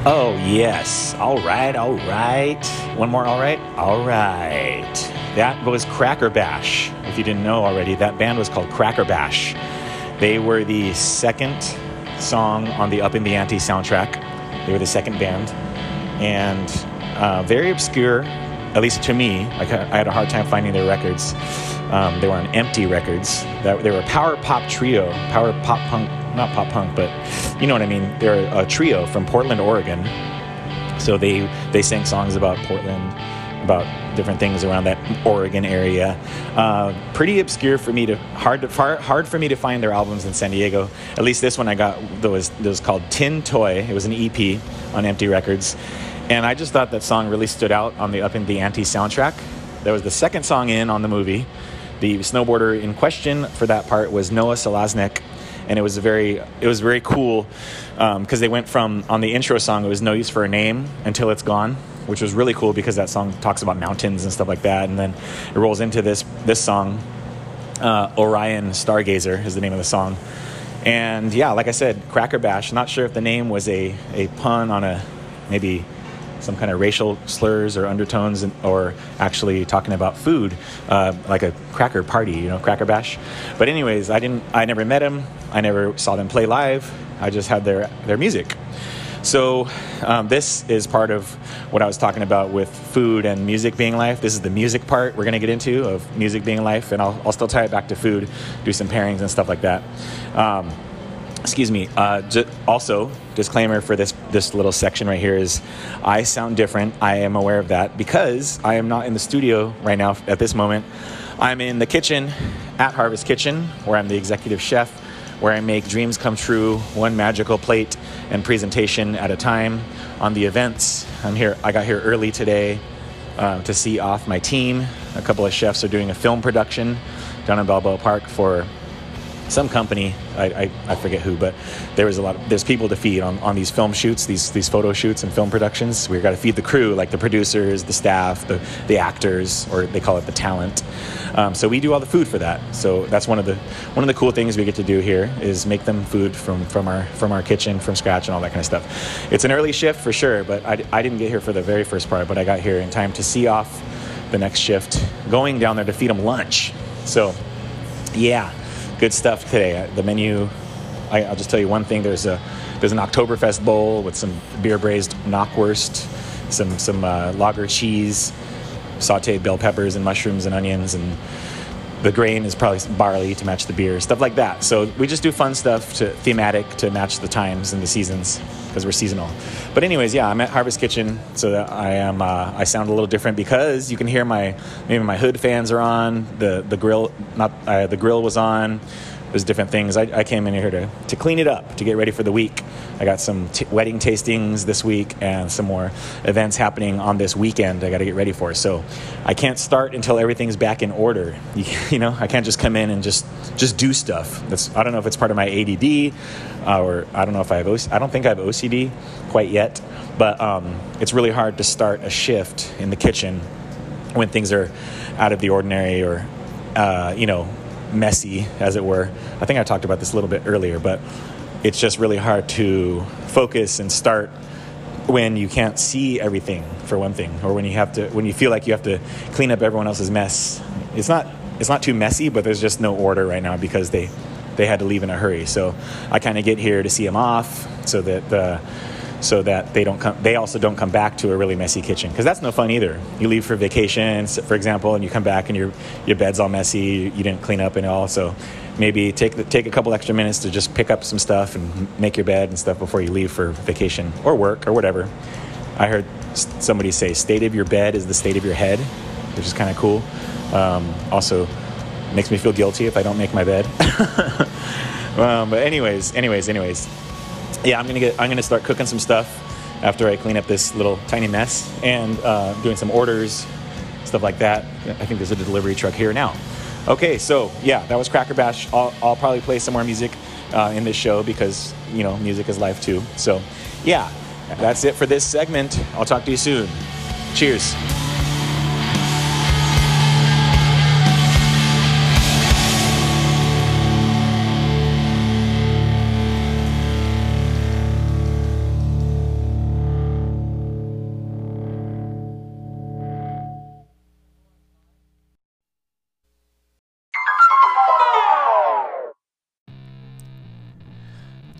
Oh, yes. All right, all right. One more, all right? All right. That was Cracker Bash. If you didn't know already, that band was called Cracker Bash. They were the second song on the Up in the Ante soundtrack. They were the second band. And uh, very obscure, at least to me. I had a hard time finding their records. Um, they were on Empty Records. They were a power pop trio, power pop punk, not pop punk, but you know what I mean. They're a trio from Portland, Oregon. So they they sang songs about Portland, about different things around that Oregon area. Uh, pretty obscure for me to hard to far, hard for me to find their albums in San Diego. At least this one I got that was that was called Tin Toy. It was an E P on Empty Records, and I just thought that song really stood out on the Up in the Ante soundtrack. That was the second song in on the movie. The snowboarder in question for that part was Noah Selaznick, and it was a very it was very cool because um, they went from, on the intro song, it was No Use for a Name Until It's Gone, which was really cool because that song talks about mountains and stuff like that, and then it rolls into this this song, uh, Orion Stargazer is the name of the song. And yeah, like I said, Cracker Bash, not sure if the name was a, a pun on a maybe some kind of racial slurs or undertones, and, or actually talking about food, uh, like a cracker party, you know, Cracker Bash. But anyways, I didn't, I never met them. I never saw them play live. I just had their, their music. So um, this is part of what I was talking about with food and music being life. This is the music part we're going to get into of music being life, and I'll, I'll still tie it back to food, do some pairings and stuff like that. Um, Excuse me. Uh, j- also, disclaimer for this this little section right here is I sound different. I am aware of that because I am not in the studio right now at this moment. I'm in the kitchen at Harvest Kitchen, where I'm the executive chef, where I make dreams come true, one magical plate and presentation at a time on the events. I'm here. I got here early today uh, to see off my team. A couple of chefs are doing a film production down in Balboa Park for some company, I, I, I forget who, but there was a lot of, there's people to feed on, on these film shoots, these these photo shoots and film productions. We've got to feed the crew, like the producers, the staff, the, the actors, or they call it the talent. Um, so we do all the food for that. So that's one of the one of the cool things we get to do here is make them food from, from our from our kitchen, from scratch, and all that kind of stuff. It's an early shift for sure, but I, I didn't get here for the very first part, but I got here in time to see off the next shift, going down there to feed them lunch. So yeah. Good stuff today. The menu, I, I'll just tell you one thing. There's a there's an Oktoberfest bowl with some beer braised knockwurst, some some uh, lager cheese, sauteed bell peppers and mushrooms and onions, and the grain is probably some barley to match the beer, stuff like that. So we just do fun stuff to thematic to match the times and the seasons because we're seasonal. But anyways, yeah, I'm at Harvest Kitchen, so that I am uh, I sound a little different because you can hear my maybe my hood fans are on, the the grill not uh, the grill was on. There's different things. I, I came in here to, to clean it up, to get ready for the week. I got some t- wedding tastings this week and some more events happening on this weekend I got to get ready for. So I can't start until everything's back in order. You, you know, I can't just come in and just just do stuff. That's I don't know if it's part of my A D D uh, or I don't know if I have O C D. I don't think I have O C D quite yet, but um, it's really hard to start a shift in the kitchen when things are out of the ordinary or, uh, you know, messy, as it were. I think I talked about this a little bit earlier, but it's just really hard to focus and start when you can't see everything, for one thing, or when you have to, when you feel like you have to clean up everyone else's mess. It's not, it's not too messy, but there's just no order right now because they, they had to leave in a hurry. So I kind of get here to see them off, so that the, so that they don't come, they also don't come back to a really messy kitchen, because that's no fun either. You leave for vacation, for example, and you come back and your your bed's all messy, you didn't clean up and all. So maybe take the, take a couple extra minutes to just pick up some stuff and make your bed and stuff before you leave for vacation or work or whatever. I heard somebody say, "State of your bed is the state of your head," which is kind of cool. Um, also, makes me feel guilty if I don't make my bed. um, but anyways, anyways, anyways. Yeah, I'm gonna get. I'm gonna start cooking some stuff after I clean up this little tiny mess and uh, doing some orders, stuff like that. I think there's a delivery truck here now. Okay, so yeah, that was Cracker Bash. I'll, I'll probably play some more music uh, in this show because you know music is life too. So yeah, that's it for this segment. I'll talk to you soon. Cheers.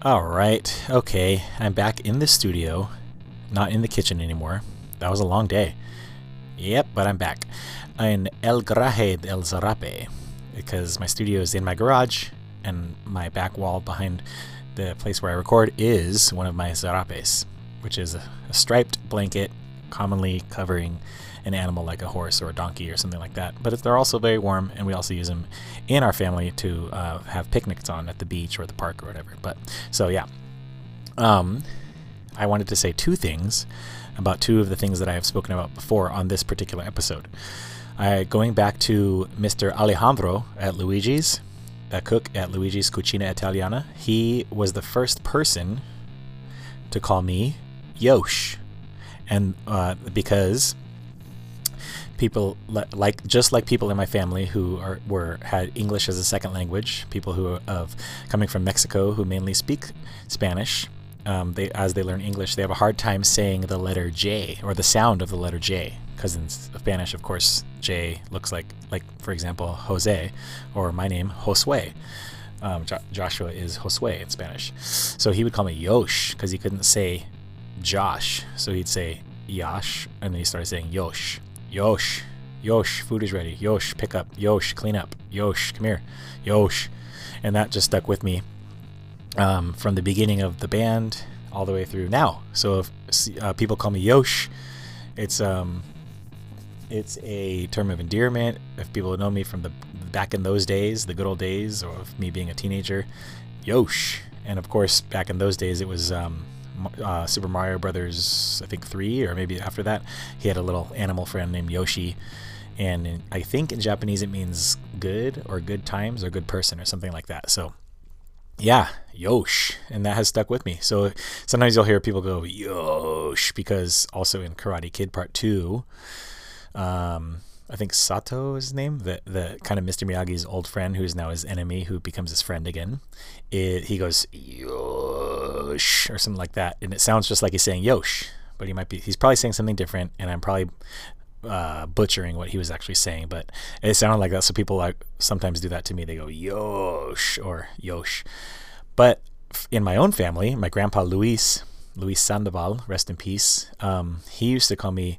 Alright, okay, I'm back in the studio, not in the kitchen anymore. That was a long day. Yep, but I'm back. In El Garaje del Zarape, because my studio is in my garage, and my back wall behind the place where I record is one of my zarapes, which is a, a striped blanket commonly covering an animal like a horse or a donkey or something like that. But they're also very warm, and we also use them in our family to uh, have picnics on at the beach or the park or whatever. But so yeah, um, I wanted to say two things about two of the things that I have spoken about before on this particular episode. I, going back to Mister Alejandro at Luigi's, a cook at Luigi's Cucina Italiana, he was the first person to call me Yosh, and uh, because people like just like people in my family who are were had English as a second language, people who are of coming from Mexico who mainly speak Spanish, um, they as they learn English, they have a hard time saying the letter J or the sound of the letter J, because in Spanish, of course, J looks like like for example Jose, or my name Josue. Um, jo- Joshua is Josue in Spanish, so he would call me Yosh because he couldn't say Josh, so he'd say Yash, and then he started saying Yosh. Yosh, Yosh, food is ready. Yosh, pick up. Yosh, clean up. Yosh, come here. Yosh. And that just stuck with me um, from the beginning of the band all the way through now. So if uh, people call me Yosh, it's um, it's a term of endearment. If people know me from the back in those days, the good old days, or of me being a teenager, Yosh. And of course, back in those days, it was um, Uh, Super Mario Brothers, I think three, or maybe after that, he had a little animal friend named Yoshi, and in, I think in Japanese it means good or good times or good person or something like that. So yeah, Yosh, and that has stuck with me. So sometimes you'll hear people go Yosh, because also in Karate Kid Part Two, um, I think Sato is his name, the the kind of Mister Miyagi's old friend who's now his enemy, who becomes his friend again. It, he goes Yosh or something like that, and it sounds just like he's saying Yosh, but he might be he's probably saying something different, and I'm probably uh, butchering what he was actually saying, but it sounded like that. So people like sometimes do that to me. They go Yosh or Yosh. But in my own family, my grandpa Luis Luis Sandoval, rest in peace. Um, he used to call me.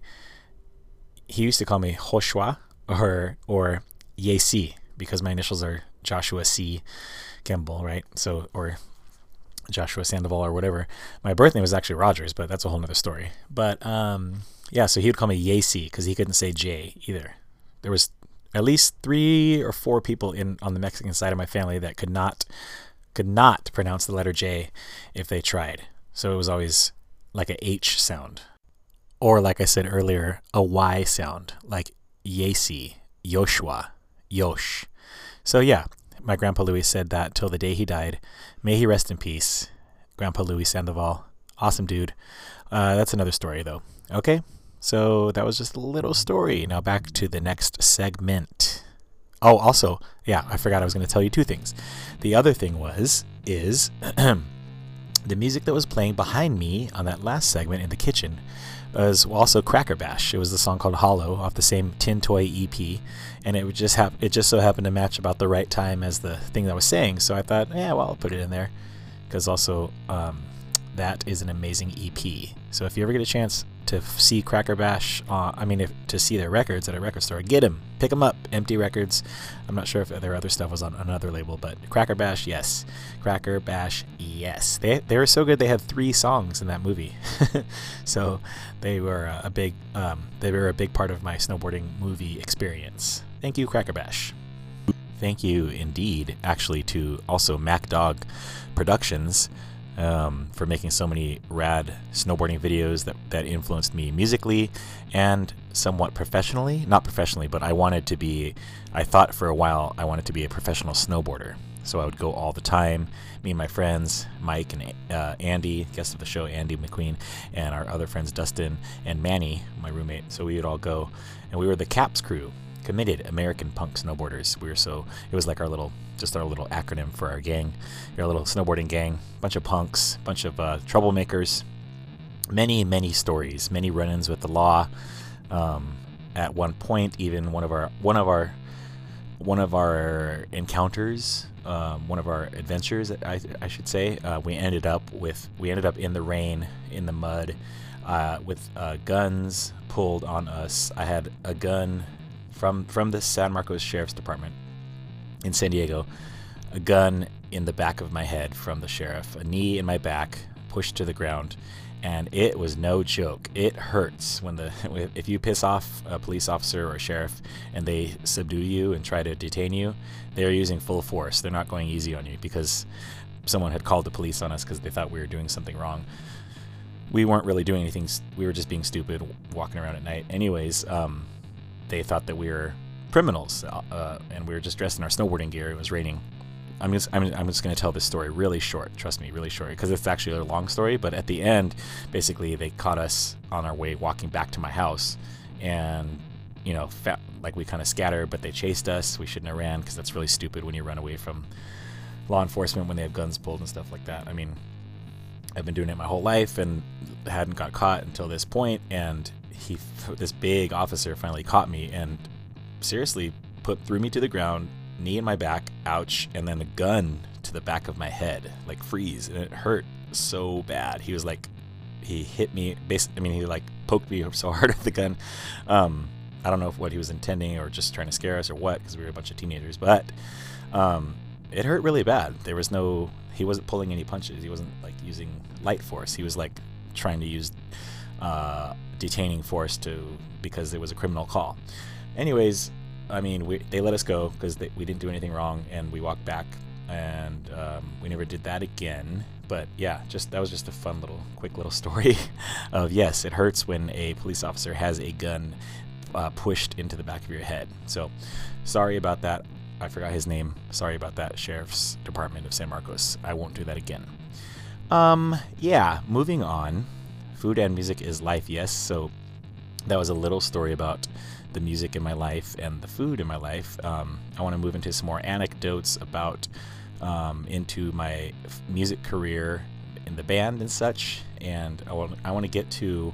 He used to call me Joshua or or Yesi, because my initials are Joshua C. Campbell, right? So, or Joshua Sandoval or whatever. My birth name was actually Rogers, but that's a whole nother story. But um, yeah, so he would call me Yesi because he couldn't say J either. There was at least three or four people in on the Mexican side of my family that could not could not pronounce the letter J if they tried. So it was always like a H sound. Or like I said earlier, a Y sound, like Yesi, Yoshua, Yosh. So yeah, my Grandpa Louis said that till the day he died. May he rest in peace. Grandpa Louis Sandoval. Awesome dude. Uh, that's another story though. Okay, so that was just a little story. Now back to the next segment. Oh, also, yeah, I forgot I was going to tell you two things. The other thing was, is the music that was playing behind me on that last segment in the kitchen was also Cracker Bash. It was the song called Hollow off the same Tin Toy E P, and it would just hap- it just so happened to match about the right time as the thing that I was saying. So I thought, yeah, well, I'll put it in there, because also um, that is an amazing E P. So if you ever get a chance to f- see Cracker Bash, uh, I mean, if, to see their records at a record store, get them, pick them up. Empty Records. I'm not sure if their other stuff was on another label, but Cracker Bash, yes. Cracker Bash, yes. They they were so good. They had three songs in that movie, so they were a big um, they were a big part of my snowboarding movie experience. Thank you, Cracker Bash. Thank you indeed, actually, to also Mac Dog Productions. Um, for making so many rad snowboarding videos that, that influenced me musically and somewhat professionally. Not professionally, but I wanted to be, I thought for a while I wanted to be a professional snowboarder. So I would go all the time, me and my friends, Mike and uh, Andy, guest of the show, Andy McQueen, and our other friends, Dustin and Manny, my roommate. So we would all go, and we were the CAPS crew. Committed American Punk Snowboarders. We were so, it was like our little, just our little acronym for our gang, our little snowboarding gang, bunch of punks, bunch of uh, troublemakers, many, many stories, many run-ins with the law. Um, at one point, even one of our, one of our, one of our encounters um, one of our adventures, I, I should say, uh, we ended up with we ended up in the rain, in the mud, uh, with uh, guns pulled on us. I had a gun from from the San Marcos Sheriff's Department in San Diego, a gun in the back of my head from the sheriff, a knee in my back, pushed to the ground. And it was no joke. It hurts when the if you piss off a police officer or a sheriff and they subdue you and try to detain you, they're using full force. They're not going easy on you because someone had called the police on us because they thought we were doing something wrong. We weren't really doing anything. We were just being stupid, walking around at night. Anyways, um, they thought that we were criminals, uh, and we were just dressed in our snowboarding gear. It was raining. I'm just I'm, I'm just going to tell this story really short. Trust me, really short, because it's actually a long story. But at the end, basically, they caught us on our way walking back to my house, and you know, fa- like we kind of scattered, but they chased us. We shouldn't have ran because that's really stupid when you run away from law enforcement when they have guns pulled and stuff like that. I mean, I've been doing it my whole life and hadn't got caught until this point, and he, this big officer, finally caught me and seriously put threw me to the ground. Knee in my back, ouch, and then a gun to the back of my head, like freeze, and it hurt so bad. He was like, he hit me, basically, I mean, he like poked me so hard with the gun. Um, I don't know if what he was intending or just trying to scare us or what, because we were a bunch of teenagers, but um, it hurt really bad. There was no, he wasn't pulling any punches. He wasn't like using light force. He was like trying to use uh, detaining force to, because it was a criminal call. Anyways, I mean, we, they let us go because we didn't do anything wrong, and we walked back, and um, we never did that again. But yeah, just that was just a fun little, quick little story of, yes, it hurts when a police officer has a gun uh, pushed into the back of your head. So sorry about that. I forgot his name. Sorry about that, Sheriff's Department of San Marcos. I won't do that again. Um, yeah, moving on. Food and music is life, yes. So that was a little story about the music in my life and the food in my life. Um, I want to move into some more anecdotes about um, into my f- music career in the band and such. And I want I want to get to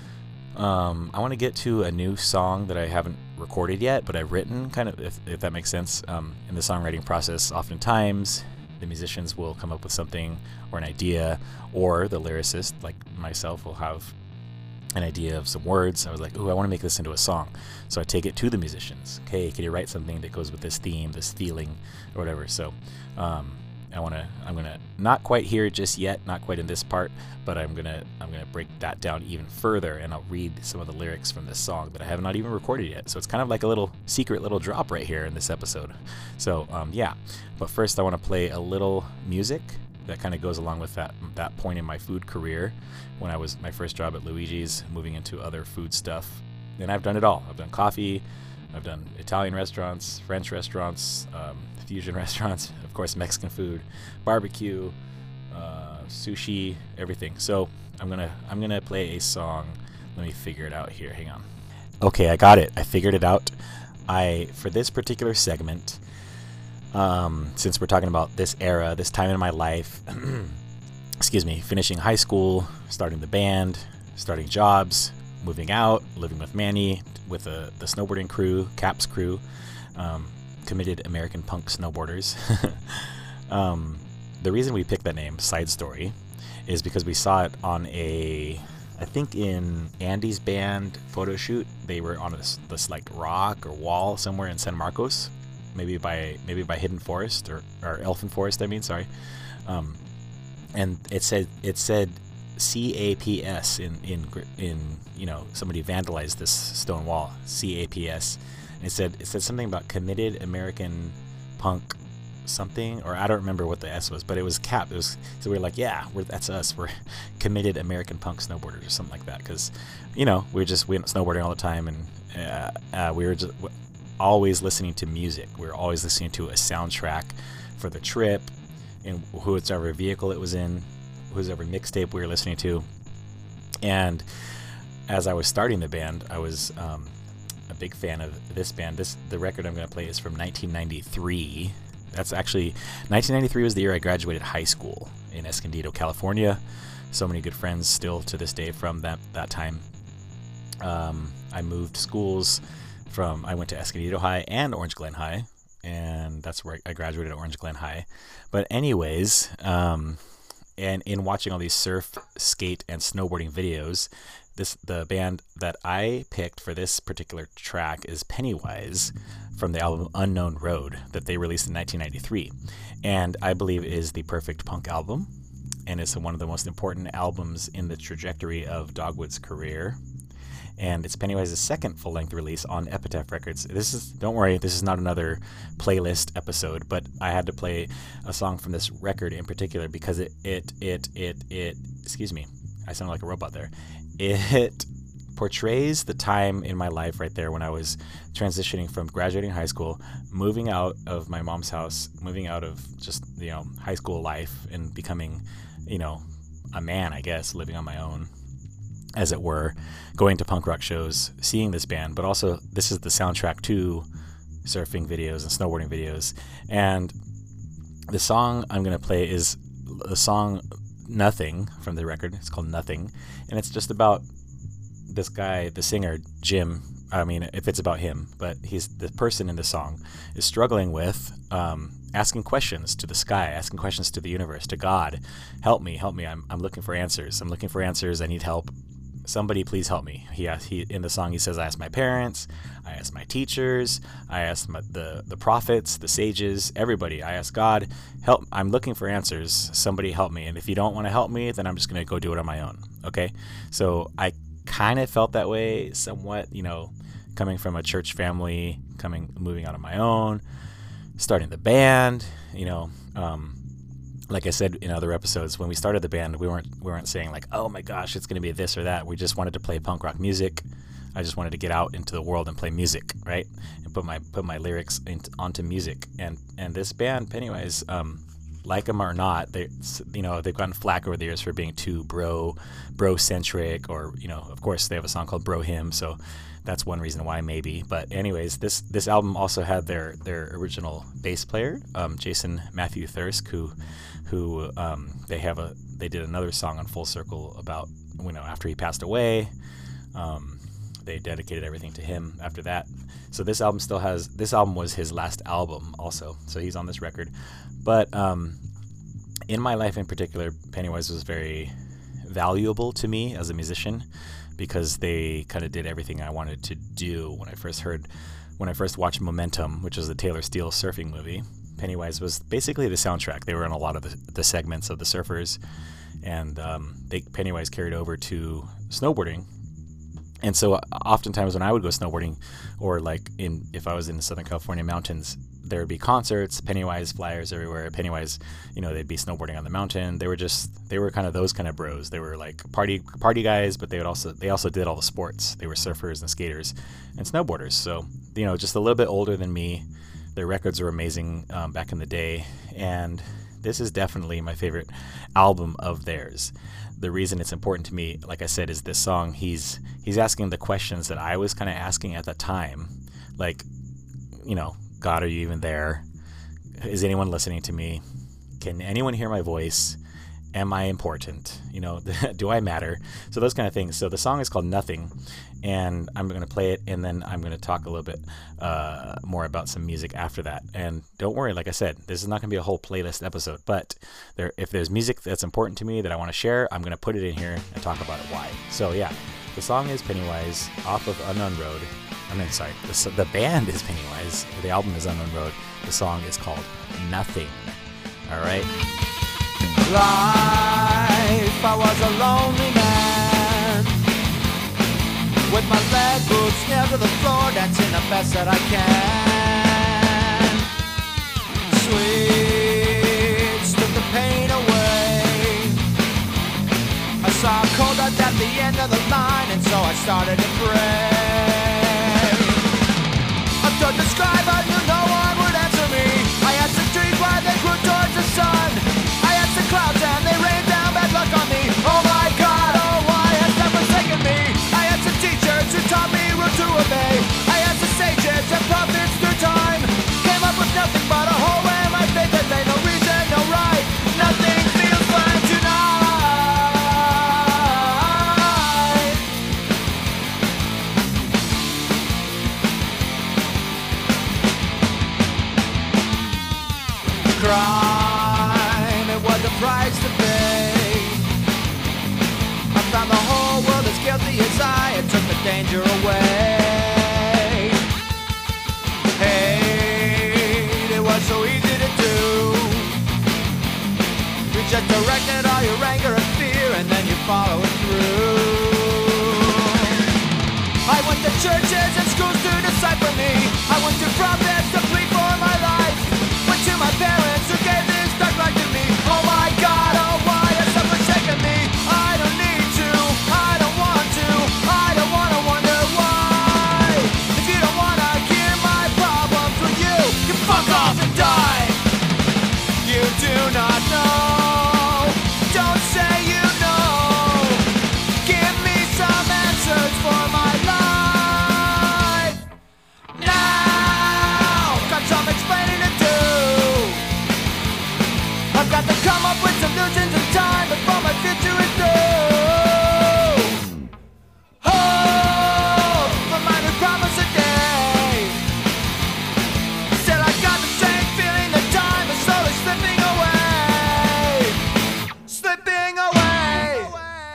um, I want to get to a new song that I haven't recorded yet, but I've written, kind of, if, if that makes sense. Um, in the songwriting process, oftentimes the musicians will come up with something or an idea, or the lyricist, like myself, will have an idea of some words. I was like, ooh, I want to make this into a song. So I take it to the musicians. Okay, can you write something that goes with this theme, this feeling, or whatever? So um, I want to, I'm going to, not quite here just yet, not quite in this part, but I'm going to, I'm going to break that down even further, and I'll read some of the lyrics from this song that I have not even recorded yet. So it's kind of like a little secret little drop right here in this episode. So um, yeah, but first I want to play a little music that kind of goes along with that that point in my food career when I was my first job at Luigi's, moving into other food stuff. And I've done it all. I've done coffee, I've done Italian restaurants, French restaurants, um, fusion restaurants, of course Mexican food, barbecue, uh, sushi, everything. So I'm gonna I'm gonna play a song. Let me figure it out here. Hang on. Okay, I got it. I figured it out. I for this particular segment. Um, since we're talking about this era, this time in my life, excuse me, finishing high school, starting the band, starting jobs, moving out, living with Manny, with a, the snowboarding crew, Caps crew, um, committed American punk snowboarders. um, the reason we picked that name, Side Story, is because we saw it on a, I think in Andy's band photo shoot. They were on this, this like rock or wall somewhere in San Marcos. Maybe by maybe by Hidden Forest or, or Elfin Forest. I mean, sorry, um, and it said it said C A P S in in in you know, somebody vandalized this stone wall, C A P S. And it said it said something about committed American punk something, or I don't remember what the S was, but it was cap. It was so we were like, yeah, we're that's us. We're committed American punk snowboarders or something like that, because you know we were just we went snowboarding all the time, and uh, uh, we were just. always listening to music. We were always listening to a soundtrack for the trip, and whoever vehicle it was in, whoever mixtape we were listening to. And as I was starting the band, I was um, a big fan of this band. This the record I'm going to play is from nineteen ninety-three. That's actually nineteen ninety-three was the year I graduated high school in Escondido, California. So many good friends still to this day from that that time. Um, I moved schools. From I went to Escondido High and Orange Glen High, and that's where I graduated at Orange Glen High. But anyways, um, and in watching all these surf, skate, and snowboarding videos, this the band that I picked for this particular track is Pennywise from the album Unknown Road that they released in nineteen ninety-three, and I believe is the perfect punk album, and it's one of the most important albums in the trajectory of Dogwood's career. And it's Pennywise's second full-length release on Epitaph Records. This is, don't worry, this is not another playlist episode, but I had to play a song from this record in particular because it, it, it, it, it, excuse me, I sound like a robot there. It portrays the time in my life right there when I was transitioning from graduating high school, moving out of my mom's house, moving out of just, you know, high school life and becoming, you know, a man, I guess, living on my own, as it were, going to punk rock shows, seeing this band, but also this is the soundtrack to surfing videos and snowboarding videos. And the song I'm going to play is the song Nothing from the record. It's called Nothing. And it's just about this guy, the singer, Jim. I mean, if it's about him, but he's the person in the song is struggling with um, asking questions to the sky, asking questions to the universe, to God. Help me, help me. I'm, I'm looking for answers. I'm looking for answers. I need help. Somebody please help me. He asked, he in the song he says, I asked my parents, I asked my teachers, I asked my, the the prophets, the sages, everybody. I asked God, help. I'm looking for answers. Somebody help me. And if you don't want to help me, then I'm just gonna go do it on my own. Okay. So I kind of felt that way somewhat. You know, coming from a church family, coming moving out on my own, starting the band. You know. Um, Like I said in other episodes, when we started the band, we weren't we weren't saying like, oh my gosh, it's going to be this or that. We just wanted to play punk rock music. I just wanted to get out into the world and play music, right? And put my put my lyrics in, onto music. And and this band, Pennywise, um, like them or not, they you know they've gotten flack over the years for being too bro bro centric, or you know, of course they have a song called Bro Hymn, so that's one reason why maybe. But anyways, this this album also had their their original bass player, um, Jason Matthew Thirsk, who who um, they have a they did another song on Full Circle about, you know, after he passed away. Um, they dedicated everything to him after that. So this album still has this album was his last album also. So he's on this record. But um, in my life in particular, Pennywise was very valuable to me as a musician, because they kind of did everything I wanted to do. When I first heard, when I first watched Momentum, which is the Taylor Steele surfing movie, Pennywise was basically the soundtrack. They were in a lot of the, the segments of the surfers, and um, they, Pennywise carried over to snowboarding. And so oftentimes when I would go snowboarding, or like in if I was in the Southern California mountains, there would be concerts, Pennywise flyers everywhere. Pennywise, you know, they'd be snowboarding on the mountain. They were just, they were kind of those kind of bros. They were like party party guys, but they would also, they also did all the sports. They were surfers and skaters and snowboarders. So, you know, just a little bit older than me. Their records were amazing um, back in the day. And this is definitely my favorite album of theirs. The reason it's important to me, like I said, is this song. He's, he's asking the questions that I was kind of asking at that time. Like, you know, God, are you even there? Is anyone listening to me? Can anyone hear my voice? Am I important? You know, do I matter? So those kind of things. So the song is called Nothing, and I'm going to play it, and then I'm going to talk a little bit uh, more about some music after that. And don't worry, like I said, this is not going to be a whole playlist episode, but there, if there's music that's important to me that I want to share, I'm going to put it in here and talk about it why. So yeah, the song is Pennywise off of Unknown Road. I mean, sorry, the, the band is Pennywise. The album is Unknown Road. The song is called Nothing. All right. Life, I was a lonely man, with my leg boots nailed to the floor, dancing the best that I can. Sweets took the pain away. I saw a cold at the end of the line, and so I started to pray. I tried to describe, I knew no one would answer me. I asked the trees why they grew towards the sun. I asked the clouds and they rained down bad luck on me. Oh my God, oh why has that forsaken me? I asked the teachers who taught me rule to obey. I asked the sages and prophets through time. Came up with nothing but a hole where my faith had lay. No reason, no right. Nothing feels fine tonight. price to pay. I found the whole world as guilty as I, and took the danger away. Hey, it was so easy to do. You just directed all your anger and fear, and then you follow it through. I went to churches and schools to decipher me. I went to prophets to plead for my life. Went to my parents who gave this dark life to me. Oh my God, oh why has some forsaken me? I don't need to, I don't want to, I don't wanna wonder why. If you don't wanna hear my problems, well you can fuck off and die. You do not know, don't say you know. Give me some answers for my life now. Got some explaining to do. I've got to come up with solutions in time before my future is through. Oh, my mind would promise a day. Still I got the same feeling that time is slowly slipping away. Slipping away.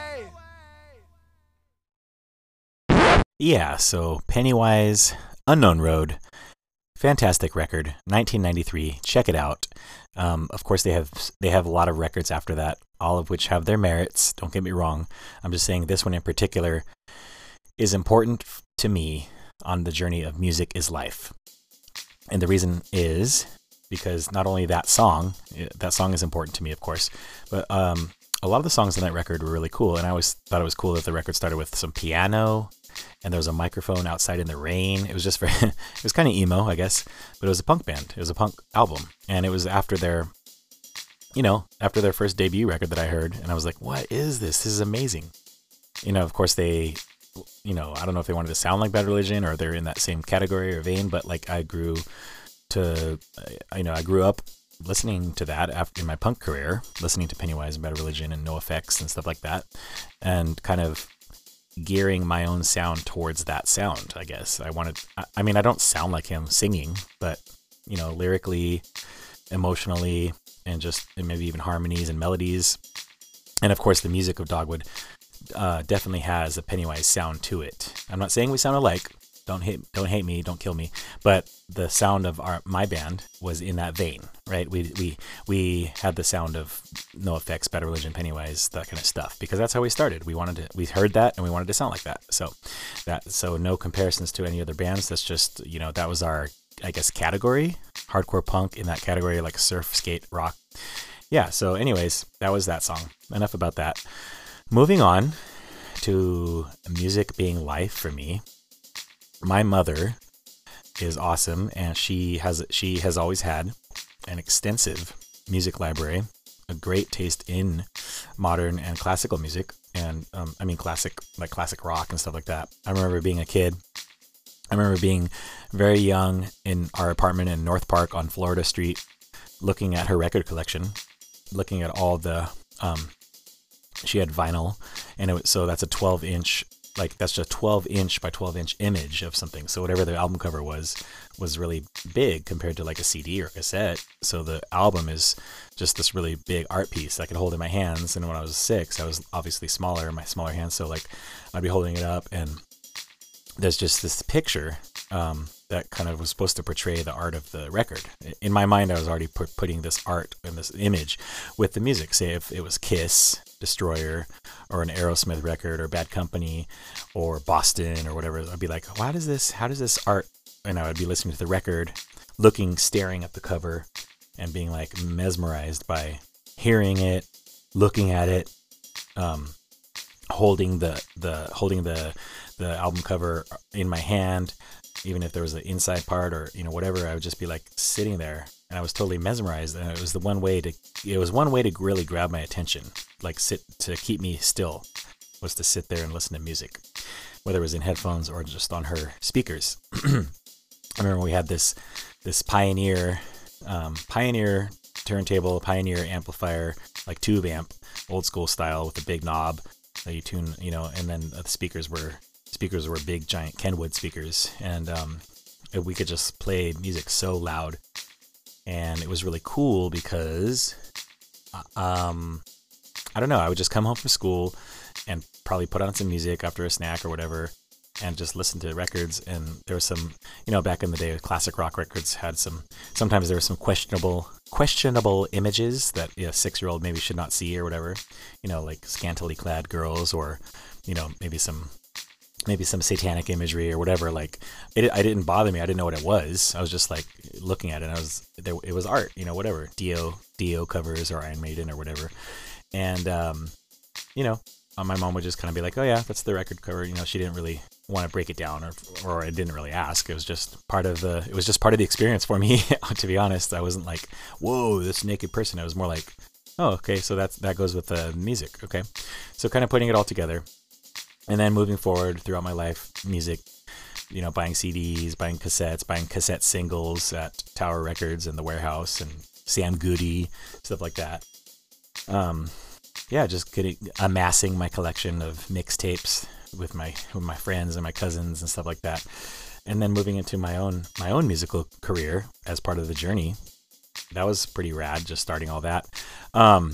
Yeah, so Pennywise, Unknown Road, fantastic record, nineteen ninety-three. Check it out. Um, of course, they have they have a lot of records after that, all of which have their merits. Don't get me wrong. I'm just saying this one in particular is important f- to me on the journey of music is life, and the reason is because not only that song, eh, that song is important to me, of course, but um, a lot of the songs on that record were really cool, and I always thought it was cool that the record started with some piano. And there was a microphone outside in the rain. It was just very, it was kind of emo, I guess, but it was a punk band. It was a punk album. And it was after their, you know, after their first debut record that I heard. And I was like, what is this? This is amazing. You know, of course they, you know, I don't know if they wanted to sound like Bad Religion or they're in that same category or vein, but like I grew to, you know, I grew up listening to that after in my punk career, listening to Pennywise and Bad Religion and NoFX and stuff like that. And kind of gearing my own sound towards that sound, I guess. I wanted, I mean, I don't sound like him singing, but, you know, lyrically, emotionally, and just and maybe even harmonies and melodies. And of course, the music of Dogwood uh, definitely has a Pennywise sound to it. I'm not saying we sound alike. Don't hate, don't hate me, don't kill me. But the sound of our my band was in that vein, right? We we we had the sound of NoFX, Bad Religion, Pennywise, that kind of stuff, because that's how we started. We wanted to, we heard that and we wanted to sound like that. So that so no comparisons to any other bands. That's just, you know, that was our, I guess, category, hardcore punk in that category, like surf, skate, rock. Yeah. So, anyways, that was that song. Enough about that. Moving on to music being life for me. My mother is awesome, and she has she has always had an extensive music library, a great taste in modern and classical music, and um, I mean classic like classic rock and stuff like that. I remember being a kid. I remember being very young in our apartment in North Park on Florida Street, looking at her record collection, looking at all the. Um, she had vinyl, and it was, so that's a twelve inch. Like that's just a twelve inch by twelve inch image of something. So whatever the album cover was, was really big compared to like a C D or a cassette. So the album is just this really big art piece I could hold in my hands. And when I was six, I was obviously smaller in my smaller hands. So like I'd be holding it up and there's just this picture um, that kind of was supposed to portray the art of the record. In my mind, I was already put, putting this art and this image with the music. Say if it was Kiss, Destroyer, or an Aerosmith record, or Bad Company, or Boston, or whatever, I'd be like, why does this, how does this art, and I would be listening to the record, looking, staring at the cover, and being like mesmerized by hearing it, looking at it, um, holding the, the, holding the, the album cover in my hand, even if there was an inside part or, you know, whatever, I would just be like sitting there and I was totally mesmerized. And it was the one way to, it was one way to really grab my attention, like sit, to keep me still, was to sit there and listen to music, whether it was in headphones or just on her speakers. I remember we had this, this Pioneer, um, Pioneer turntable, Pioneer amplifier, like tube amp, old school style with a big knob that you tune, you know, and then the speakers were, speakers were big giant Kenwood speakers, and um, we could just play music so loud, and it was really cool because um, I don't know. I would just come home from school and probably put on some music after a snack or whatever, and just listen to records. And there was some, you know, back in the day, classic rock records had some, sometimes there were some questionable, questionable images that a six-year-old maybe should not see or whatever, you know, like scantily clad girls, or, you know, maybe some, maybe some satanic imagery or whatever. Like it, it didn't bother me. I didn't know what it was. I was just like looking at it, and I was, there, it was art, you know, whatever, Dio, Dio covers or Iron Maiden or whatever. And, um, you know, my mom would just kind of be like, oh yeah, that's the record cover. You know, she didn't really want to break it down, or, or I didn't really ask. It was just part of the, it was just part of the experience for me, to be honest. I wasn't like, whoa, this naked person. I was more like, oh, okay, so that's, that goes with the music. Okay. So kind of putting it all together. And then moving forward throughout my life, music, you know, buying C Ds, buying cassettes, buying cassette singles at Tower Records and The Warehouse and Sam Goody, stuff like that. Um, yeah, just getting, amassing my collection of mixtapes with my with my friends and my cousins and stuff like that, and then moving into my own my own musical career as part of the journey. That was pretty rad, just starting all that. Um,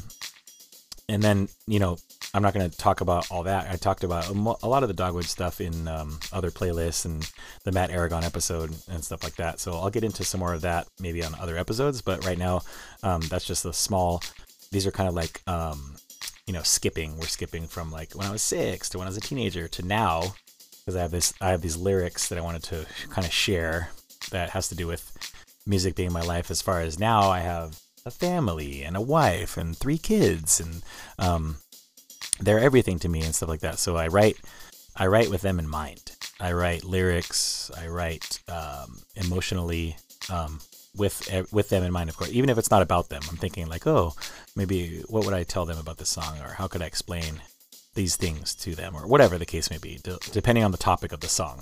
and then, you know, I'm not going to talk about all that. I talked about a lot of the Dogwood stuff in um, other playlists and the Matt Aragon episode and stuff like that. So I'll get into some more of that maybe on other episodes. But right now, um, that's just a small. These are kind of like, um, you know, skipping. We're skipping from like when I was six to when I was a teenager to now, because I have this. I have these lyrics that I wanted to kind of share that has to do with music being my life. As far as now, I have a family and a wife and three kids, and um, they're everything to me and stuff like that. So I write, I write with them in mind. I write lyrics. I write um, emotionally. Um, with with them in mind, of course, even if it's not about them. I'm thinking like, oh, maybe what would I tell them about this song, or how could I explain these things to them, or whatever the case may be, d- depending on the topic of the song.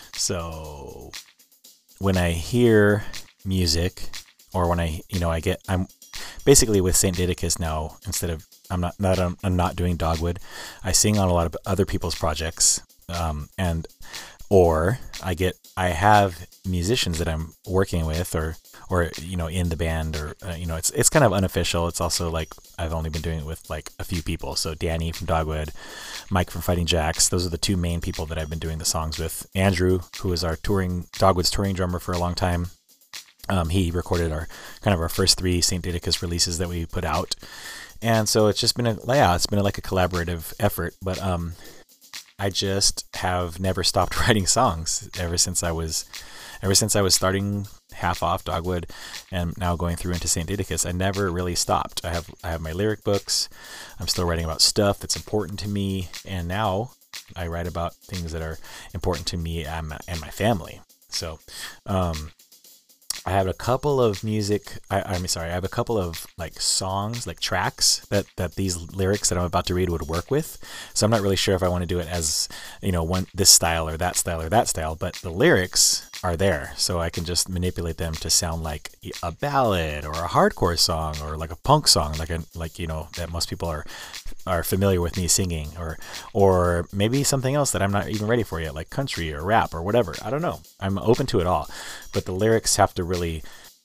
So when I hear music, or when I, you know, I get, I'm basically with Saint Didacus now, instead of, I'm not, not I'm, I'm not doing Dogwood, I sing on a lot of other people's projects, um, and, or I get, I have musicians that I'm working with, or, or, you know, in the band, or, uh, you know, it's, it's kind of unofficial. It's also like, I've only been doing it with like a few people. So Danny from Dogwood, Mike from Fighting Jacks. Those are the two main people that I've been doing the songs with. Andrew, who is our touring, Dogwood's touring drummer for a long time. Um, he recorded our, kind of our first three Saint Didacus releases that we put out. And so it's just been a, yeah, it's been a, like a collaborative effort, but, um, I just have never stopped writing songs ever since I was, ever since I was starting half off Dogwood and now going through into Saint Didacus. I never really stopped. I have, I have my lyric books. I'm still writing about stuff that's important to me. And now I write about things that are important to me and my, and my family. So, um, I have a couple of music, I, I'm sorry, I have a couple of like songs, like tracks that, that these lyrics that I'm about to read would work with. So I'm not really sure if I want to do it as, you know, one, this style or that style or that style, but the lyrics are there. So I can just manipulate them to sound like a ballad or a hardcore song, or like a punk song, like a, like, you know, that most people are, are familiar with me singing, or, or maybe something else that I'm not even ready for yet, like country or rap or whatever. I don't know. I'm open to it all, but the lyrics have to really,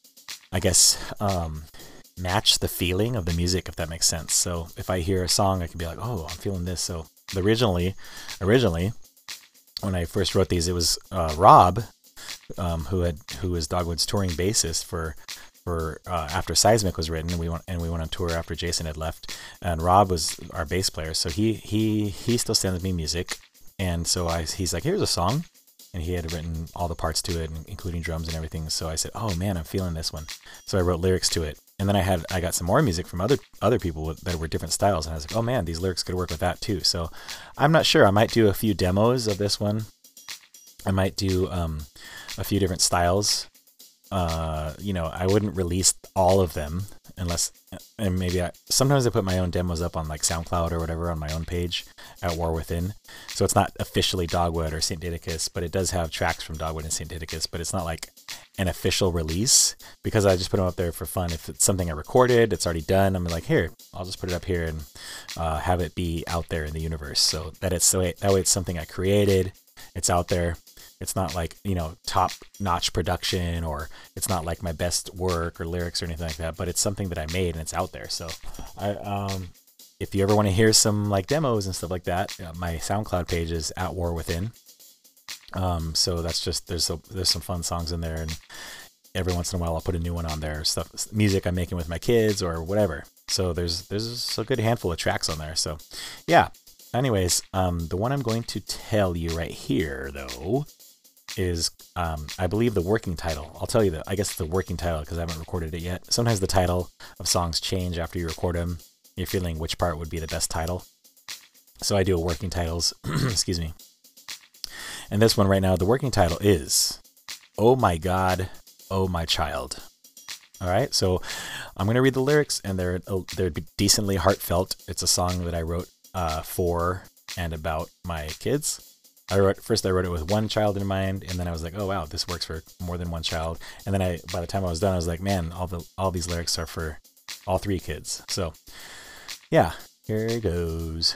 I guess, um, match the feeling of the music, if that makes sense. So if I hear a song, I can be like, oh, I'm feeling this. So originally, originally, when I first wrote these, it was uh, Rob, um, who had who was Dogwood's touring bassist for for uh, after Seismic was written, and we went and we went on tour after Jason had left, and Rob was our bass player. So he he he still sends me music, and so I he's like, here's a song. And he had written all the parts to it, including drums and everything. So I said, oh man, I'm feeling this one. So I wrote lyrics to it. And then I had, I got some more music from other, other people that were different styles. And I was like, oh man, these lyrics could work with that too. So I'm not sure. I might do a few demos of this one. I might do um, a few different styles. Uh, you know, I wouldn't release all of them unless, and maybe I, sometimes I put my own demos up on like SoundCloud or whatever on my own page at War Within. So it's not officially Dogwood or Saint Didacus, but it does have tracks from Dogwood and Saint Didacus, but it's not like an official release, because I just put them up there for fun. If it's something I recorded, it's already done, I'm like, here, I'll just put it up here and uh, have it be out there in the universe. So that it's, so it, that way it's something I created, it's out there. It's not like, you know, top notch production, or it's not like my best work or lyrics or anything like that, but it's something that I made and it's out there. So I, um, if you ever want to hear some like demos and stuff like that, uh, my SoundCloud page is At War Within. Um, so that's just, there's a, there's some fun songs in there, and every once in a while I'll put a new one on there, stuff, music I'm making with my kids or whatever. So there's, there's a good handful of tracks on there. So yeah. Anyways, um, the one I'm going to tell you right here though is, um, I believe the working title. I'll tell you the, I guess the working title because I haven't recorded it yet. Sometimes the title of songs change after you record them. You're feeling which part would be the best title. So I do a working titles, excuse me. And this one right now, the working title is, Oh My God, Oh My Child. All right. So I'm going to read the lyrics, and they're, they're decently heartfelt. It's a song that I wrote, uh, for and about my kids. I wrote first. I wrote it with one child in mind, and then I was like, "Oh wow, this works for more than one child." And then I, by the time I was done, I was like, "Man, all the all these lyrics are for all three kids." So, yeah, here it goes.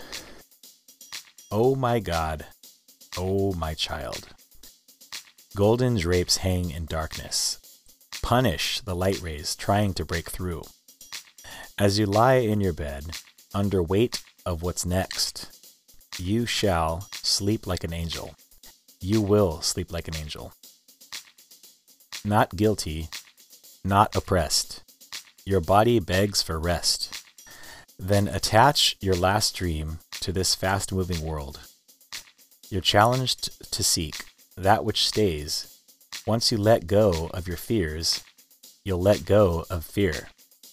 Oh my God, oh my child. Golden drapes hang in darkness. Punish the light rays trying to break through. As you lie in your bed, under weight of what's next, you shall sleep like an angel. You will sleep like an angel. Not guilty, not oppressed. Your body begs for rest. Then attach your last dream to this fast-moving world. You're challenged to seek that which stays. Once you let go of your fears, you'll let go of fear.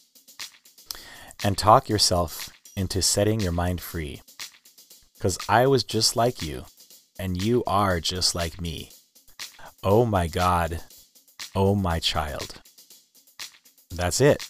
And talk yourself into setting your mind free. Because I was just like you, and you are just like me. Oh my God, oh my child. That's it.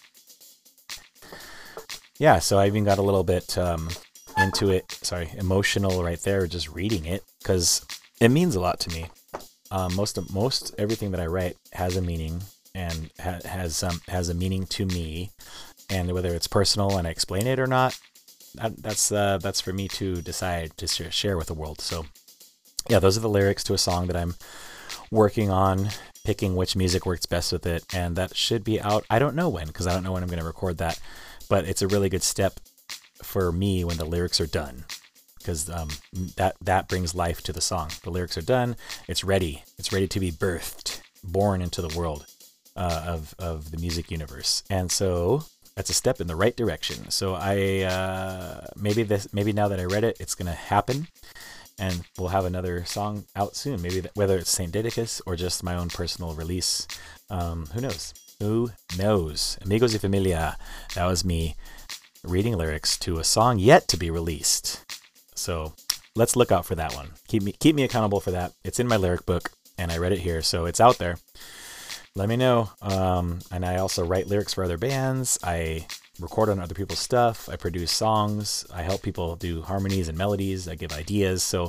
Yeah, so I even got a little bit um, into it, sorry, emotional right there, just reading it, because it means a lot to me. Um, most of, most everything that I write has a meaning, and ha- has um, has a meaning to me, and whether it's personal and I explain it or not, That, that's uh, that's for me to decide to share with the world. So, yeah, those are the lyrics to a song that I'm working on, picking which music works best with it, and that should be out. I don't know when, because I don't know when I'm going to record that, but it's a really good step for me when the lyrics are done, because um, that that brings life to the song. The lyrics are done. It's ready. It's ready to be birthed, born into the world uh, of of the music universe, and so. That's a step in the right direction. So I uh, maybe this maybe now that I read it, it's gonna happen, and we'll have another song out soon. Maybe that, whether it's Saint Didicus or just my own personal release, um, who knows? Who knows? Amigos y familia. That was me reading lyrics to a song yet to be released. So let's look out for that one. Keep me keep me accountable for that. It's in my lyric book, and I read it here, so it's out there. Let me know. Um, and I also write lyrics for other bands. I record on other people's stuff. I produce songs. I help people do harmonies and melodies. I give ideas. So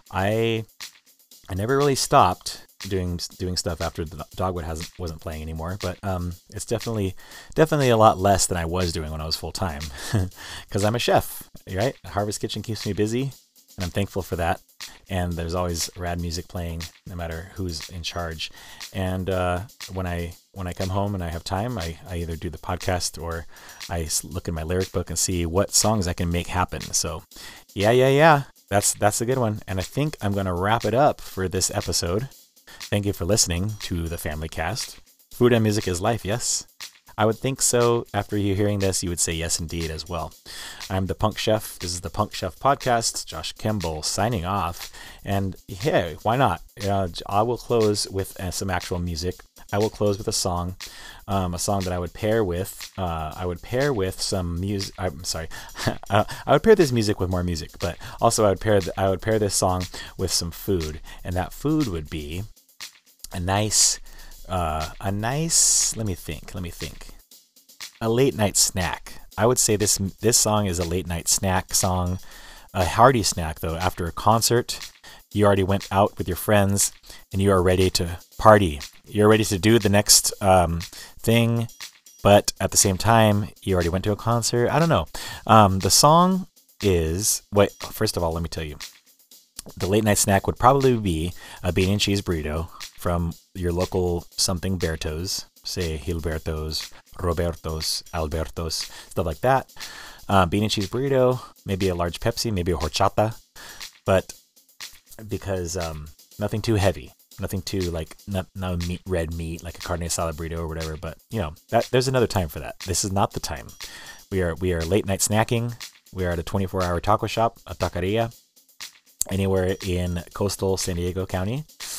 I I never really stopped doing doing stuff after the Dogwood hasn't wasn't playing anymore. But um, it's definitely definitely a lot less than I was doing when I was full time, because I'm a chef, right? Harvest Kitchen keeps me busy, and I'm thankful for that. And there's always rad music playing, no matter who's in charge. And uh, when I when I come home and I have time, I, I either do the podcast or I look in my lyric book and see what songs I can make happen. So, yeah, yeah, yeah, that's that's a good one. And I think I'm going to wrap it up for this episode. Thank you for listening to the Family Cast. Food and music is life, yes? I would think so. After you hearing this, you would say yes, indeed, as well. I'm the Punk Chef. This is the Punk Chef Podcast. Josh Kimball signing off. And hey, why not? Uh, I will close with uh, some actual music. I will close with a song, um, a song that I would pair with. Uh, I would pair with some music. I'm sorry, uh, I would pair this music with more music, but also I would pair. Th- I would pair this song with some food, and that food would be a nice. Uh, a nice, let me think, let me think, a late night snack. I would say this this song is a late night snack song, a hearty snack though. After a concert, you already went out with your friends and you are ready to party. You're ready to do the next um, thing, but at the same time, you already went to a concert. I don't know. Um, the song is, wait, first of all, let me tell you. the late night snack would probably be a bean and cheese burrito from your local something Bertos, say Gilbertos, Robertos, Albertos, stuff like that. Uh, bean and cheese burrito, maybe a large Pepsi, maybe a horchata, but because um, nothing too heavy, nothing too like not no meat, red meat like a carne asada burrito or whatever. But you know, that there's another time for that. This is not the time. We are we are late night snacking. We are at a twenty-four hour taco shop, a taqueria, anywhere in coastal San Diego County,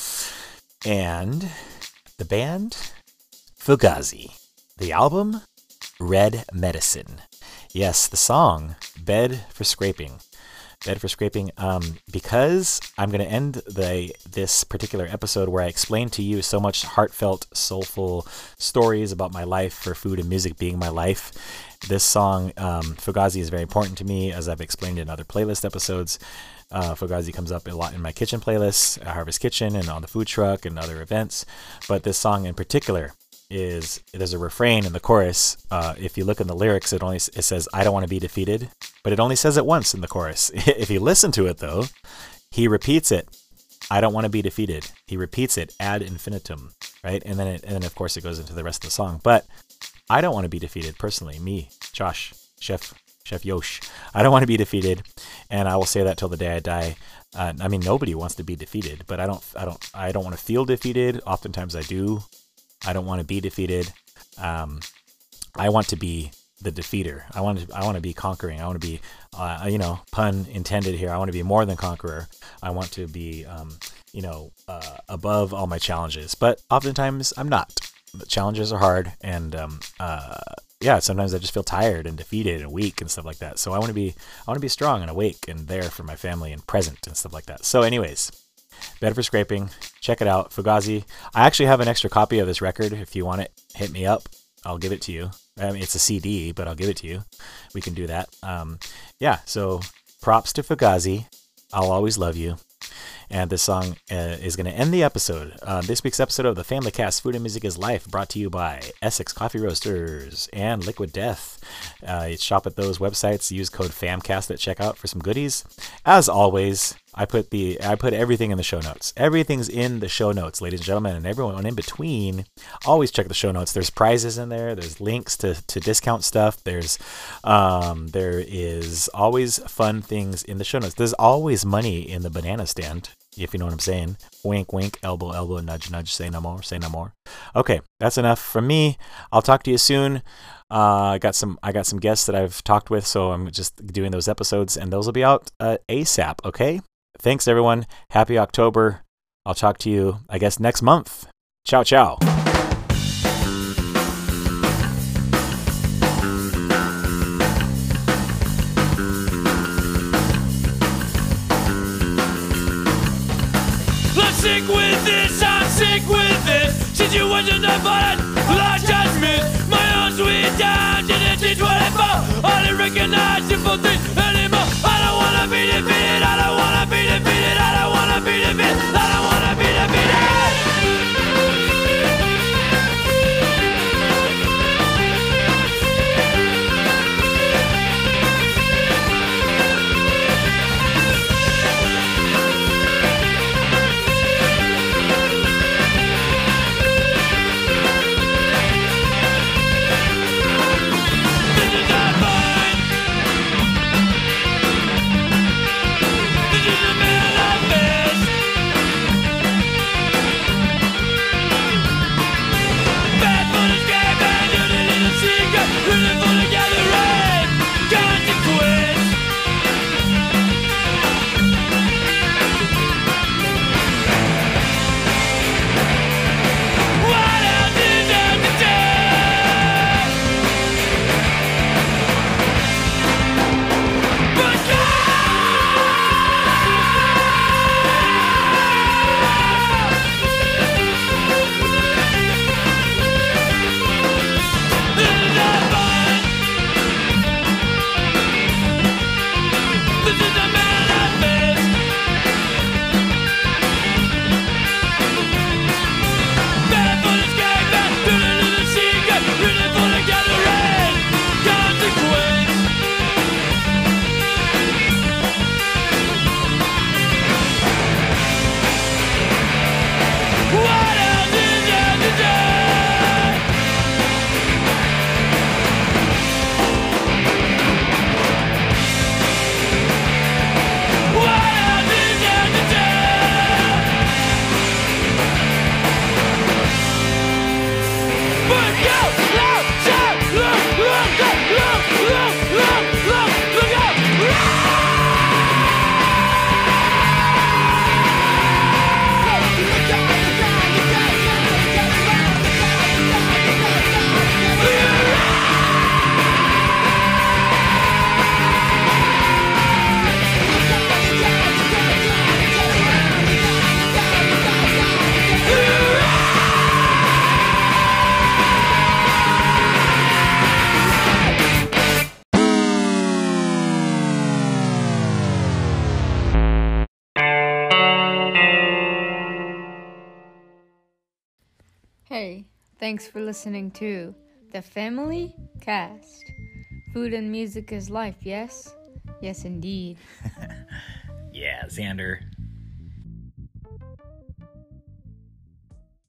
and the band Fugazi, the album Red Medicine. Yes, the song Bed for Scraping. Bed for Scraping, um, because I'm going to end the this particular episode where I explained to you so much heartfelt, soulful stories about my life for food and music being my life. This song, um, Fugazi, is very important to me, as I've explained in other playlist episodes. Uh, Fugazi comes up a lot in my kitchen playlists, Harvest Kitchen, and on the food truck and other events. But this song in particular is, there's a refrain in the chorus. Uh, if you look in the lyrics, it only it says, "I don't want to be defeated," but it only says it once in the chorus. If you listen to it though, he repeats it, "I don't want to be defeated." He repeats it ad infinitum, right? And then, it, and then of course it goes into the rest of the song. But I don't want to be defeated personally. Me, Josh, Chef, Chef Yosh. I don't want to be defeated, and I will say that till the day I die. Uh, I mean, nobody wants to be defeated, but I don't, I don't, I don't want to feel defeated. Oftentimes I do. I don't want to be defeated. Um, I want to be the defeater. I want to, I want to be conquering. I want to be, uh, you know, pun intended here. I want to be more than conqueror. I want to be, um, you know, uh, above all my challenges. But oftentimes I'm not. The challenges are hard, and um, uh, yeah, sometimes I just feel tired and defeated and weak and stuff like that. So I want to be, I want to be strong and awake and there for my family and present and stuff like that. So, anyways. Bed for Scraping, check it out, Fugazi. I actually have an extra copy of this record. If you want it, hit me up. I'll give it to you. I mean, it's a C D, but I'll give it to you. We can do that. Um, yeah, so props to Fugazi. I'll always love you. And this song uh, is going to end the episode. Uh, this week's episode of the Family Cast Food and Music is Life, brought to you by Essex Coffee Roasters and Liquid Death. Uh, you shop at those websites. Use code FAMCAST at checkout for some goodies. As always, I put the I put everything in the show notes. Everything's in the show notes, ladies and gentlemen, and everyone in between. Always check the show notes. There's prizes in there. There's links to, to discount stuff. There's um, there is always fun things in the show notes. There's always money in the banana stand, if you know what I'm saying. Wink, wink, elbow, elbow, nudge, nudge, say no more, say no more. Okay, that's enough from me. I'll talk to you soon. Uh, I got some I got some guests that I've talked with, so I'm just doing those episodes, and those will be out uh, ASAP, okay? Thanks, everyone. Happy October. I'll talk to you, I guess, next month. Ciao, ciao. Sick with this, I'm sick with this. Situation I find, large judgment. My own sweet time didn't teach what I found. I didn't recognize simple things anymore. I don't wanna be defeated, I don't wanna be defeated, I don't wanna be defeated, I don't wanna be defeated. Hey, thanks for listening to The Family Cast. Food and music is life, yes? Yes, indeed. Yeah, Xander,